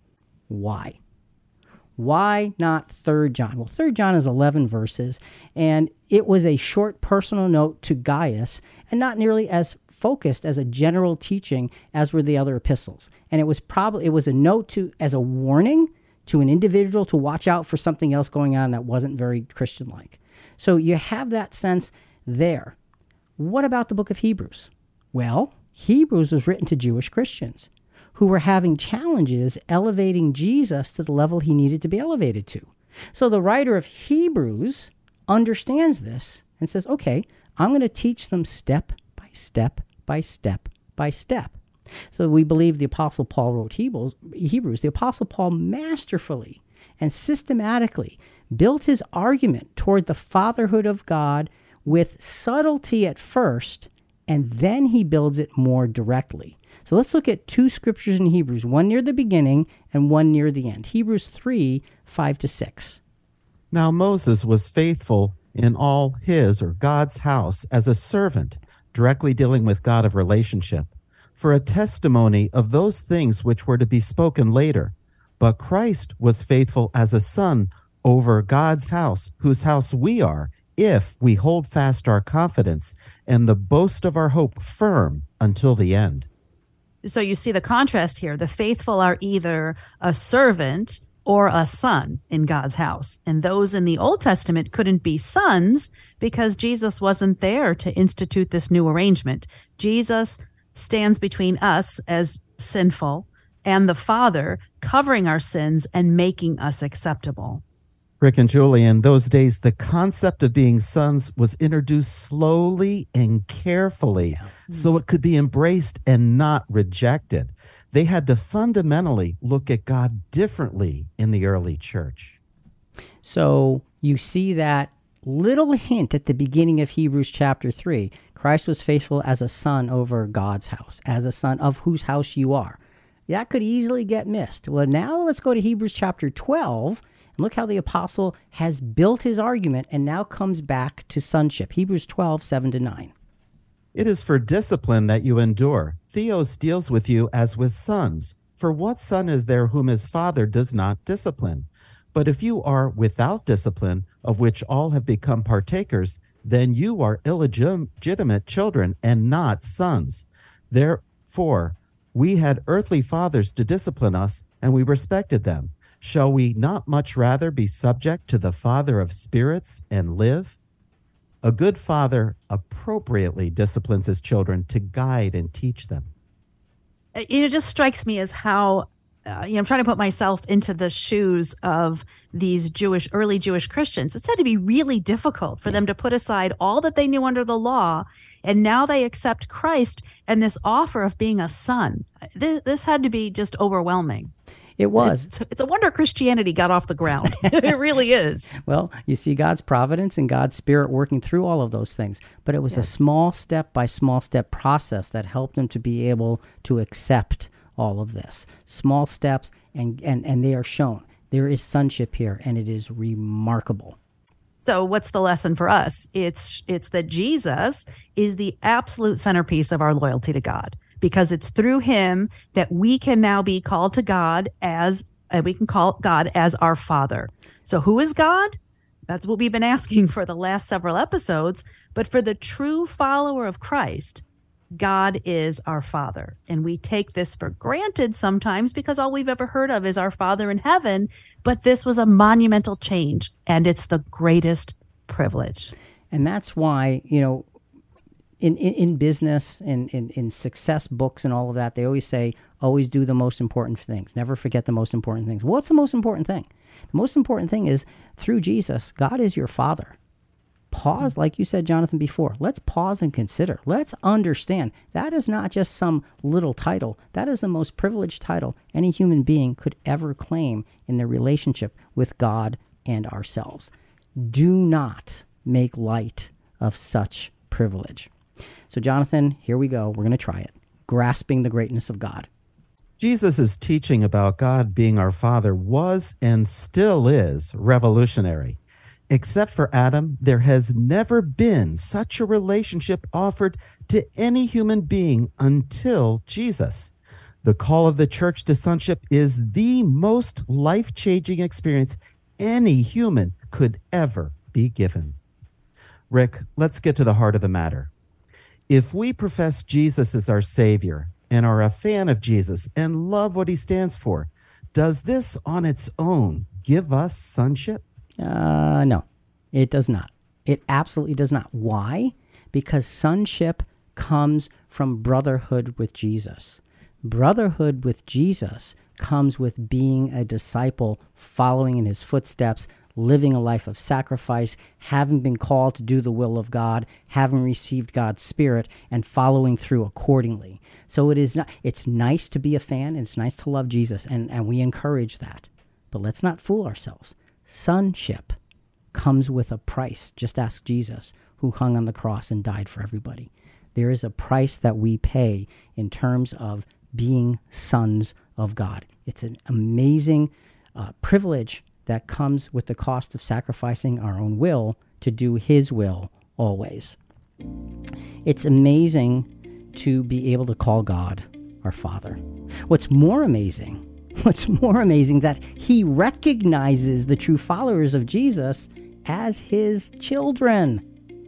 Why? Why not 3 John? Well, 3 John is 11 verses, and it was a short personal note to Gaius, and not nearly as focused as a general teaching as were the other epistles. And it was a note as a warning to an individual to watch out for something else going on that wasn't very Christian-like. So you have that sense there. What about the book of Hebrews? Well, Hebrews was written to Jewish Christians who were having challenges elevating Jesus to the level he needed to be elevated to. So the writer of Hebrews understands this and says, okay, I'm going to teach them step by step by step by step. So we believe the Apostle Paul wrote Hebrews. The Apostle Paul masterfully and systematically built his argument toward the fatherhood of God with subtlety at first, and then he builds it more directly. So let's look at 2 scriptures in Hebrews, one near the beginning and one near the end. Hebrews 3, 5-6. Now Moses was faithful in all his or God's house as a servant, directly dealing with God of relationship, for a testimony of those things which were to be spoken later. But Christ was faithful as a son over God's house, whose house we are, if we hold fast our confidence and the boast of our hope firm until the end. So you see the contrast here. The faithful are either a servant or a son in God's house. And those in the Old Testament couldn't be sons because Jesus wasn't there to institute this new arrangement. Jesus stands between us as sinful and the Father, covering our sins and making us acceptable. Rick and Julie, in those days, the concept of being sons was introduced slowly and carefully so it could be embraced and not rejected. They had to fundamentally look at God differently in the early church. So you see that little hint at the beginning of Hebrews chapter 3. Christ was faithful as a son over God's house, as a son of whose house you are. That could easily get missed. Well, now let's go to Hebrews chapter 12. And look how the apostle has built his argument and now comes back to sonship. Hebrews 12, 7-9. It is for discipline that you endure. Theos deals with you as with sons. For what son is there whom his father does not discipline? But if you are without discipline, of which all have become partakers, then you are illegitimate children and not sons. Therefore, we had earthly fathers to discipline us, and we respected them. Shall we not much rather be subject to the Father of spirits and live? A good father appropriately disciplines his children to guide and teach them. It just strikes me as how, I'm trying to put myself into the shoes of these early Jewish Christians. It's had to be really difficult for them to put aside all that they knew under the law And now they accept Christ and this offer of being a son. This had to be just overwhelming. It was. It's a wonder Christianity got off the ground. It really is. Well, you see God's providence and God's Spirit working through all of those things. But it was a small step by small step process that helped them to be able to accept all of this. Small steps, and they are shown. There is sonship here, and it is remarkable. So what's the lesson for us? It's that Jesus is the absolute centerpiece of our loyalty to God, because it's through him that we can now be called to God we can call God as our Father. So who is God? That's what we've been asking for the last several episodes. But for the true follower of Christ, God is our Father. And we take this for granted sometimes because all we've ever heard of is our Father in heaven. But this was a monumental change, and it's the greatest privilege. And that's why, in business and in success books and all of that, they always say, always do the most important things. Never forget the most important things. What's the most important thing? The most important thing is through Jesus, God is your Father. Pause, like you said, Jonathan, before. Let's pause and consider. Let's understand that is not just some little title. That is the most privileged title any human being could ever claim in their relationship with God and ourselves. Do not make light of such privilege. So, Jonathan, here we go. We're going to try it. Grasping the greatness of God. Jesus' teaching about God being our Father was and still is revolutionary. Except for Adam, there has never been such a relationship offered to any human being until Jesus. The call of the church to sonship is the most life-changing experience any human could ever be given. Rick, let's get to the heart of the matter. If we profess Jesus as our Savior and are a fan of Jesus and love what he stands for, does this on its own give us sonship? No, it does not. It absolutely does not. Why? Because sonship comes from brotherhood with Jesus. Brotherhood with Jesus comes with being a disciple, following in his footsteps, living a life of sacrifice, having been called to do the will of God, having received God's Spirit, and following through accordingly. So it's nice to be a fan, and it's nice to love Jesus, and we encourage that. But let's not fool ourselves. Sonship comes with a price. Just ask Jesus, who hung on the cross and died for everybody. There is a price that we pay in terms of being sons of God. It's an amazing privilege that comes with the cost of sacrificing our own will to do his will always. It's amazing to be able to call God our Father. What's more amazing is that he recognizes the true followers of Jesus as his children.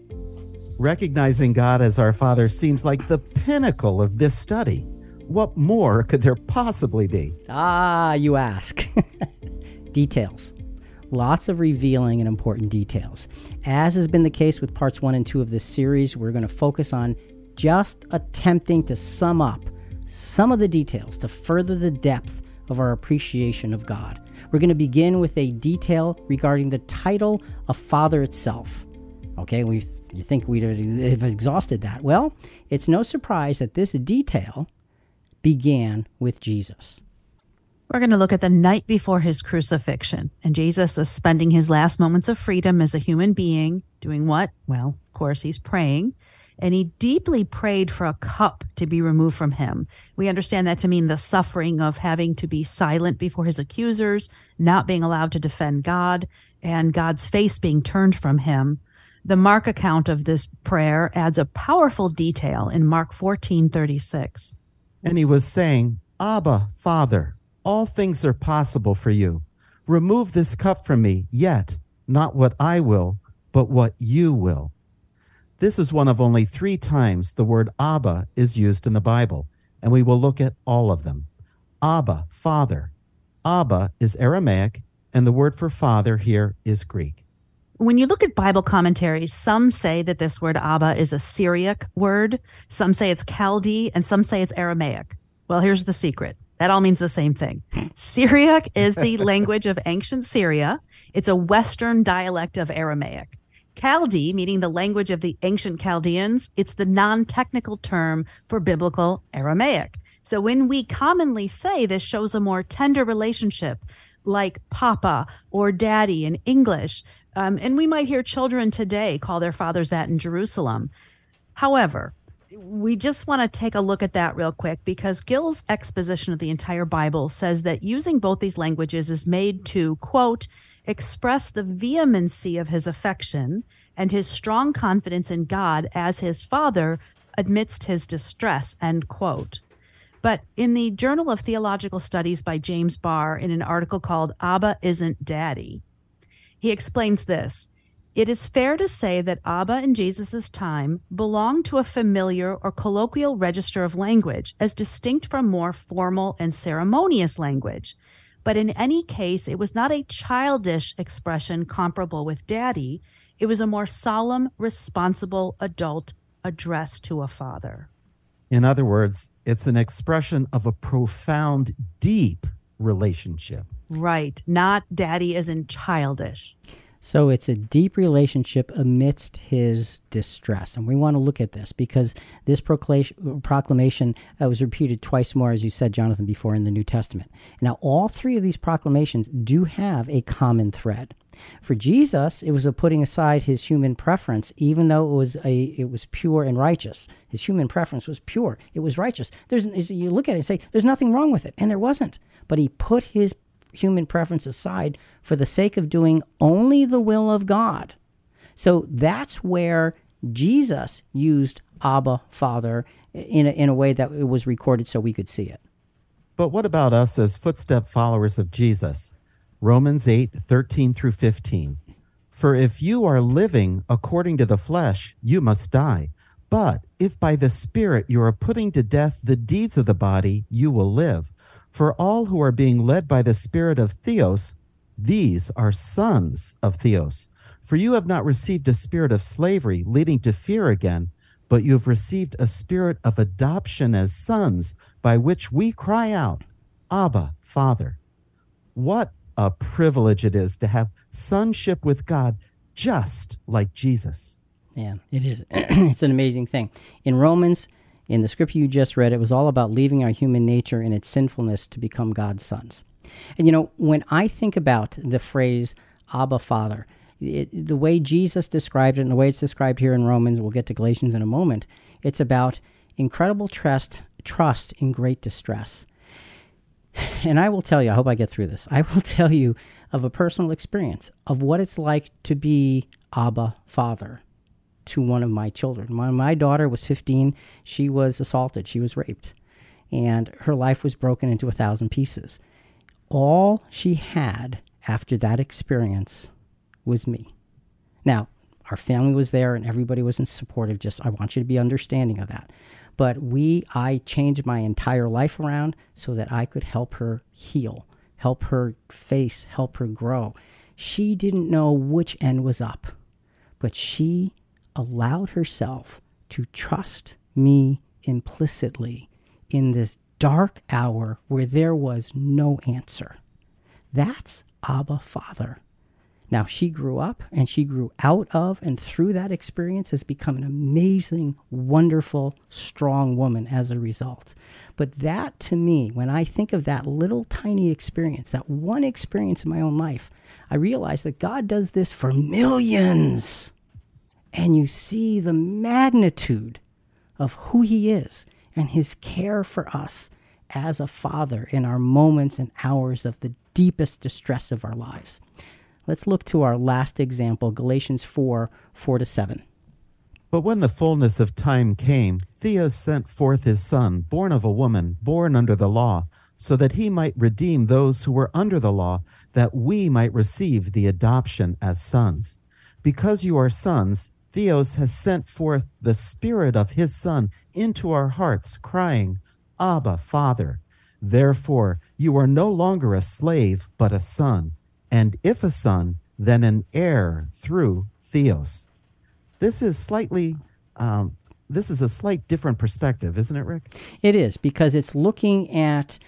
Recognizing God as our Father seems like the pinnacle of this study. What more could there possibly be? You ask. Details. Lots of revealing and important details. As has been the case with parts 1 and 2 of this series, we're going to focus on just attempting to sum up some of the details to further the depth of our appreciation of God. We're going to begin with a detail regarding the title of Father itself. Okay, you think we'd have exhausted that. Well, it's no surprise that this detail began with Jesus. We're going to look at the night before his crucifixion. And Jesus is spending his last moments of freedom as a human being. Doing what? Well, of course, he's praying. And he deeply prayed for a cup to be removed from him. We understand that to mean the suffering of having to be silent before his accusers, not being allowed to defend God, and God's face being turned from him. The Mark account of this prayer adds a powerful detail in Mark 14:36. And he was saying, Abba, Father, all things are possible for you. Remove this cup from me, yet not what I will, but what you will. This is one of only 3 times the word Abba is used in the Bible, and we will look at all of them. Abba, Father. Abba is Aramaic, and the word for father here is Greek. When you look at Bible commentaries, some say that this word Abba is a Syriac word, some say it's Chaldee, and some say it's Aramaic. Well, here's the secret. That all means the same thing. Syriac is the language of ancient Syria. It's a Western dialect of Aramaic. Chaldee, meaning the language of the ancient Chaldeans, it's the non-technical term for biblical Aramaic. So when we commonly say this shows a more tender relationship, like papa or daddy in English, and we might hear children today call their fathers that in Jerusalem. However, we just want to take a look at that real quick because Gill's exposition of the entire Bible says that using both these languages is made to, quote, express the vehemency of his affection and his strong confidence in God as his father amidst his distress, end quote. But in the Journal of Theological Studies by James Barr, in an article called Abba Isn't Daddy, he explains this. It is fair to say that Abba in Jesus' time belonged to a familiar or colloquial register of language as distinct from more formal and ceremonious language. But in any case, it was not a childish expression comparable with daddy. It was a more solemn, responsible adult addressed to a father. In other words, it's an expression of a profound, deep relationship. Right. Not daddy as in childish. So it's a deep relationship amidst his distress. And we want to look at this because this proclamation was repeated twice more, as you said, Jonathan, before in the New Testament. Now, all three of these proclamations do have a common thread. For Jesus, it was a putting aside his human preference, even though it was pure and righteous. His human preference was pure. It was righteous. You look at it and say, there's nothing wrong with it. And there wasn't. But he put his human preference aside for the sake of doing only the will of God. So that's where Jesus used Abba, Father, in a way that it was recorded so we could see it. But what about us as footstep followers of Jesus? Romans 8:13 through 15. For if you are living according to the flesh, you must die. But if by the Spirit you are putting to death the deeds of the body, you will live. For all who are being led by the Spirit of Theos, these are sons of Theos. For you have not received a spirit of slavery leading to fear again, but you have received a spirit of adoption as sons, by which we cry out, Abba, Father. What a privilege it is to have sonship with God just like Jesus. Yeah, it is. It's an amazing thing. In Romans, in the scripture you just read, it was all about leaving our human nature and its sinfulness to become God's sons. And when I think about the phrase Abba, Father, the way Jesus described it and the way it's described here in Romans, we'll get to Galatians in a moment, it's about incredible trust in great distress. And I will tell you, I hope I get through this, I will tell you of a personal experience of what it's like to be Abba, Father, to one of my children. When my daughter was 15, she was assaulted, she was raped, and her life was broken into 1,000 pieces. All she had after that experience was me. Now, our family was there and everybody was supportive, just I want you to be understanding of that. But I changed my entire life around so that I could help her heal, help her face, help her grow. She didn't know which end was up, but she allowed herself to trust me implicitly in this dark hour where there was no answer. That's Abba, Father. Now, she grew up and she grew out of and through that experience has become an amazing, wonderful, strong woman as a result. But that, to me, when I think of that little tiny experience, that one experience in my own life, I realize that God does this for millions. And you see the magnitude of who he is and his care for us as a father in our moments and hours of the deepest distress of our lives. Let's look to our last example, Galatians 4:4-7. But when the fullness of time came, Theos sent forth his son, born of a woman, born under the law, so that he might redeem those who were under the law, that we might receive the adoption as sons. Because you are sons, Theos has sent forth the Spirit of his Son into our hearts, crying, Abba, Father. Therefore, you are no longer a slave, but a son. And if a son, then an heir through Theos. This is a slight different perspective, isn't it, Rick? It is, because it's looking at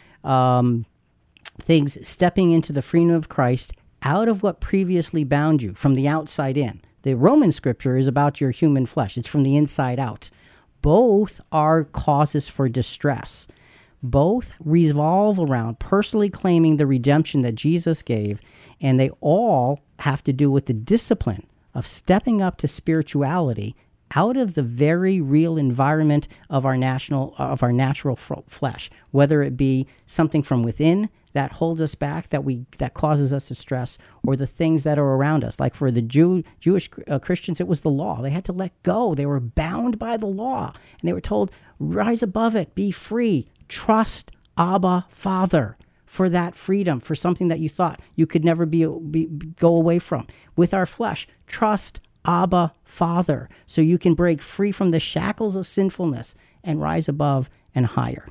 things stepping into the freedom of Christ out of what previously bound you from the outside in. The Roman scripture is about your human flesh. It's from the inside out. Both are causes for distress. Both revolve around personally claiming the redemption that Jesus gave, and they all have to do with the discipline of stepping up to spirituality out of the very real environment of our natural flesh, whether it be something from within that holds us back, that causes us distress, or the things that are around us. Like for the Jewish Christians, it was the law. They had to let go. They were bound by the law, and they were told, rise above it, be free, trust Abba, Father, for that freedom, for something that you thought you could never go away from. With our flesh, trust Abba, Father, so you can break free from the shackles of sinfulness and rise above and higher.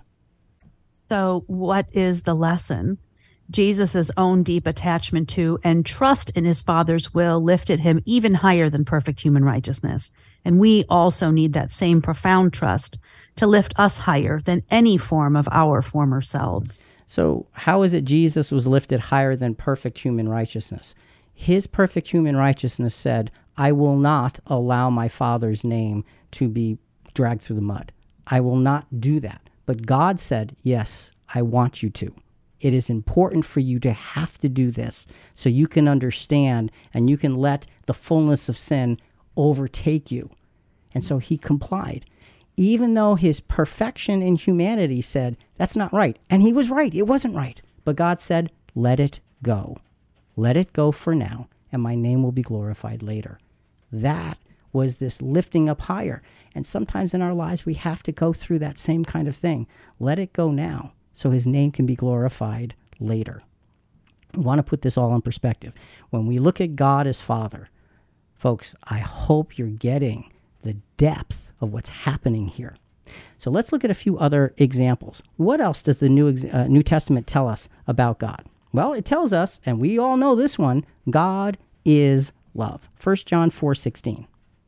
So what is the lesson? Jesus' own deep attachment to and trust in his Father's will lifted him even higher than perfect human righteousness. And we also need that same profound trust to lift us higher than any form of our former selves. So how is it Jesus was lifted higher than perfect human righteousness? His perfect human righteousness said, I will not allow my Father's name to be dragged through the mud. I will not do that. But God said, yes, I want you to. It is important for you to have to do this so you can understand and you can let the fullness of sin overtake you. And so he complied. Even though his perfection in humanity said, that's not right. And he was right. It wasn't right. But God said, let it go. Let it go for now, and my name will be glorified later. That was this lifting up higher. And sometimes in our lives, we have to go through that same kind of thing. Let it go now so his name can be glorified later. I want to put this all in perspective. When we look at God as Father, folks, I hope you're getting the depth of what's happening here. So let's look at a few other examples. What else does the New Testament tell us about God? Well, it tells us, and we all know this one, God is love. 1 John 4:16.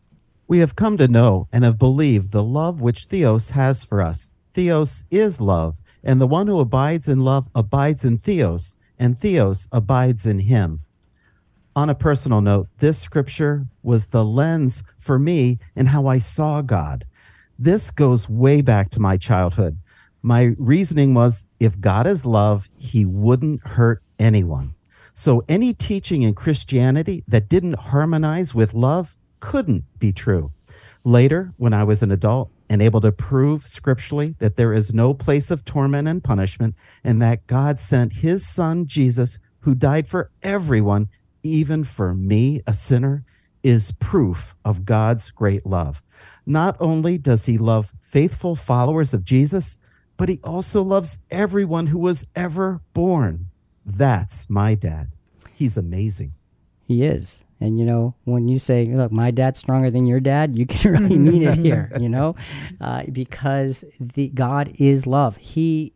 We have come to know and have believed the love which Theos has for us. Theos is love, and the one who abides in love abides in Theos, and Theos abides in him. On a personal note, this scripture was the lens for me in how I saw God. This goes way back to my childhood. My reasoning was, if God is love, he wouldn't hurt anyone. So any teaching in Christianity that didn't harmonize with love couldn't be true. Later, when I was an adult and able to prove scripturally that there is no place of torment and punishment, and that God sent his son, Jesus, who died for everyone, even for me, a sinner, is proof of God's great love. Not only does he love faithful followers of Jesus, but he also loves everyone who was ever born. That's my dad. He's amazing. He is. And, you know, when you say, look, my dad's stronger than your dad, you can really mean it here, you know, because God is love. He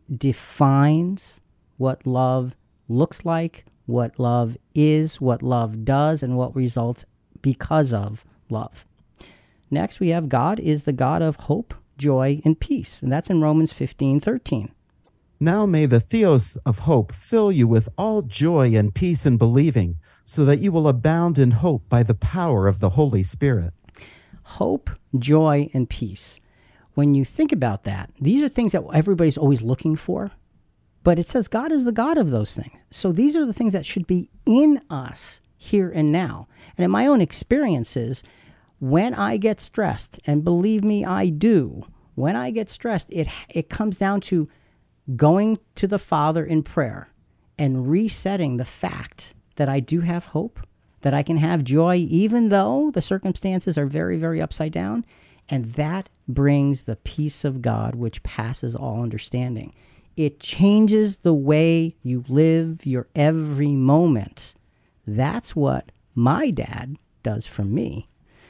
defines what love looks like, what love is, what love does, and what results because of love. Next, we have God is the God of hope, joy, and peace. And that's in Romans 15:13. Now may the Theos of hope fill you with all joy and peace in believing, so that you will abound in hope by the power of the Holy Spirit. Hope, joy, and peace. When you think about that, these are things that everybody's always looking for. But it says God is the God of those things. So these are the things that should be in us here and now. And in my own experiences, when I get stressed, and believe me, I do, when I get stressed, it comes down to going to the Father in prayer and resetting the fact that I do have hope, that I can have joy even though the circumstances are very, very upside down. And that brings the peace of God, which passes all understanding. It changes the way you live your every moment. That's what my dad does for me.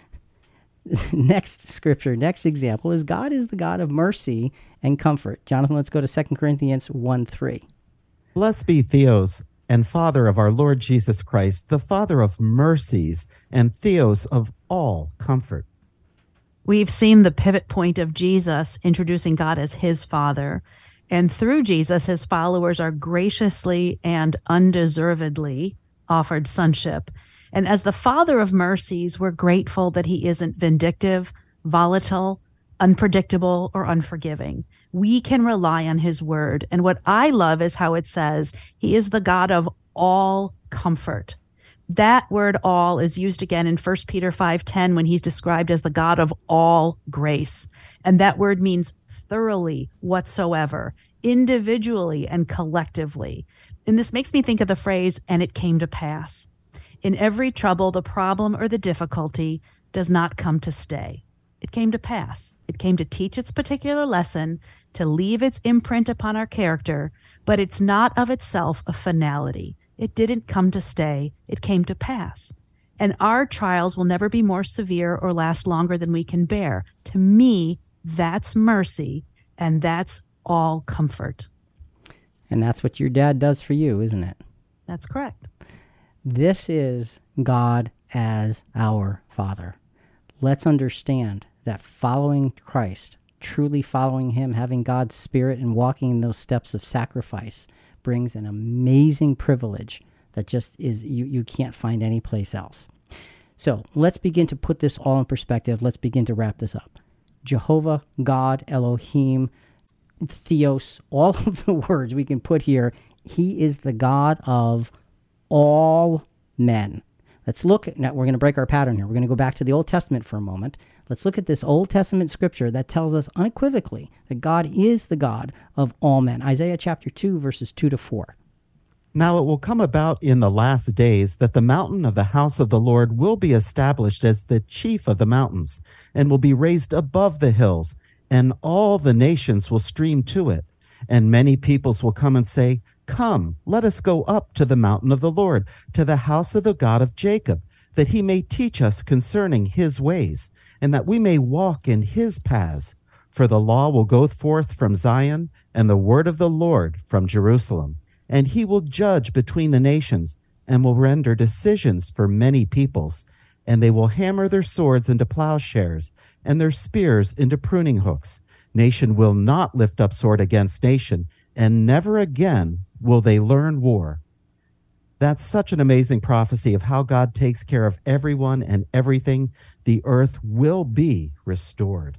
Next scripture, next example is God is the God of mercy and comfort. Jonathan, let's go to 2 Corinthians 1:3. Blessed be Theos and Father of our Lord Jesus Christ, the Father of mercies and Theos of all comfort. We've seen the pivot point of Jesus introducing God as his Father. And through Jesus, his followers are graciously and undeservedly offered sonship. And as the Father of mercies, we're grateful that he isn't vindictive, volatile, unpredictable, or unforgiving. We can rely on his word. And what I love is how it says he is the God of all comfort. That word all is used again in 1 Peter 5:10 when he's described as the God of all grace. And that word means thoroughly, whatsoever, individually and collectively. And this makes me think of the phrase, and it came to pass. In every trouble, the problem or the difficulty does not come to stay. It came to pass. It came to teach its particular lesson, to leave its imprint upon our character, but it's not of itself a finality. It didn't come to stay. It came to pass. And our trials will never be more severe or last longer than we can bear. To me, that's mercy, and that's all comfort. And that's what your dad does for you, isn't it? That's correct. This is God as our Father. Let's understand that following Christ, truly following him, having God's Spirit and walking in those steps of sacrifice brings an amazing privilege that just is you can't find anyplace else. So let's begin to put this all in perspective. Let's begin to wrap this up. Jehovah, God, Elohim, Theos, all of the words we can put here. He is the God of all men. Let's look at, now we're going to break our pattern here. We're going to go back to the Old Testament for a moment. Let's look at this Old Testament scripture that tells us unequivocally that God is the God of all men. Isaiah chapter 2, verses 2-4. Now it will come about in the last days that the mountain of the house of the Lord will be established as the chief of the mountains, and will be raised above the hills, and all the nations will stream to it. And many peoples will come and say, Come, let us go up to the mountain of the Lord, to the house of the God of Jacob, that he may teach us concerning his ways, and that we may walk in his paths. For the law will go forth from Zion, and the word of the Lord from Jerusalem. And he will judge between the nations, and will render decisions for many peoples. And they will hammer their swords into plowshares, and their spears into pruning hooks. Nation will not lift up sword against nation, and never again will they learn war. That's such an amazing prophecy of how God takes care of everyone and everything. The earth will be restored.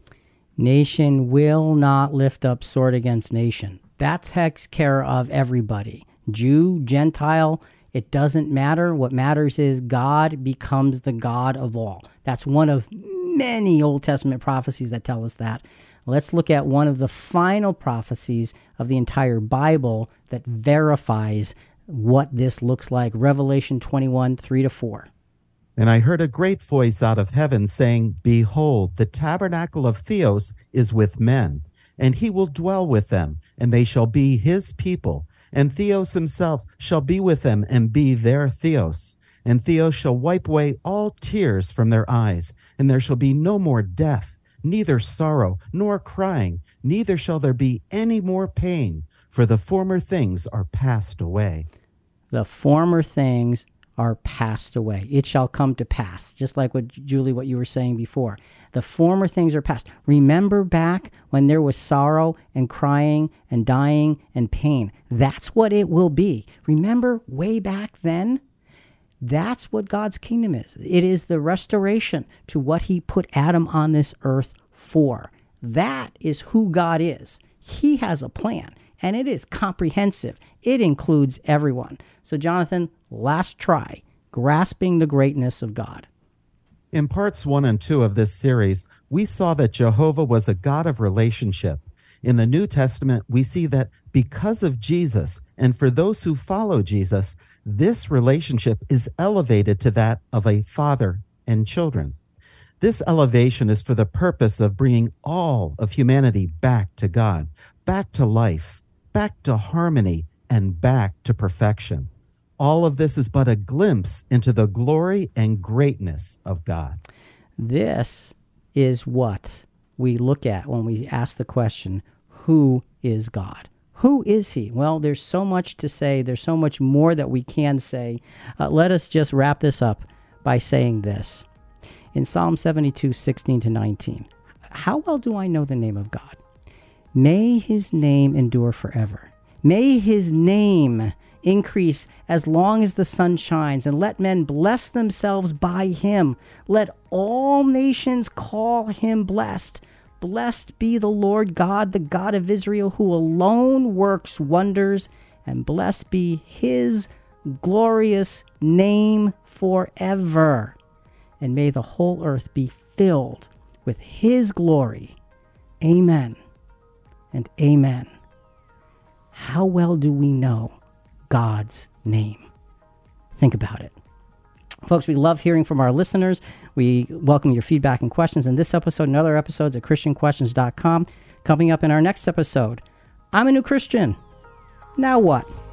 Nation will not lift up sword against nation. That takes care of everybody. Jew, Gentile, it doesn't matter. What matters is God becomes the God of all. That's one of many Old Testament prophecies that tell us that. Let's look at one of the final prophecies of the entire Bible that verifies what this looks like. Revelation 21, 3-4. And I heard a great voice out of heaven saying, Behold, the tabernacle of Theos is with men, and he will dwell with them, and they shall be his people. And Theos himself shall be with them and be their Theos. And Theos shall wipe away all tears from their eyes, and there shall be no more death, neither sorrow nor crying, neither shall there be any more pain, for the former things are passed away. The former things are passed away. It shall come to pass. Just like what, Julie, what you were saying before. The former things are past. Remember back when there was sorrow and crying and dying and pain. That's what it will be. Remember way back then? That's what God's kingdom is. It is the restoration to what he put Adam on this earth for. That is who God is. He has a plan, and it is comprehensive. It includes everyone. So, Jonathan, last try, grasping the greatness of God. In parts 1 and 2 of this series, we saw that Jehovah was a God of relationship. In the New Testament, we see that because of Jesus, and for those who follow Jesus, this relationship is elevated to that of a father and children. This elevation is for the purpose of bringing all of humanity back to God, back to life, back to harmony, and back to perfection. All of this is but a glimpse into the glory and greatness of God. This is what we look at when we ask the question, who is God? Who is he? Well, there's so much to say. There's so much more that we can say. Let us just wrap this up by saying this. In Psalm 72, 16-19, how well do I know the name of God? May his name endure forever. May his name increase as long as the sun shines, and let men bless themselves by him. Let all nations call him blessed. Blessed be the Lord God, the God of Israel, who alone works wonders, and blessed be his glorious name forever. And may the whole earth be filled with his glory. Amen and amen. How well do we know God's name? Think about it. Folks, we love hearing from our listeners. We welcome your feedback and questions in this episode and other episodes at ChristianQuestions.com. Coming up in our next episode, I'm a new Christian. Now what?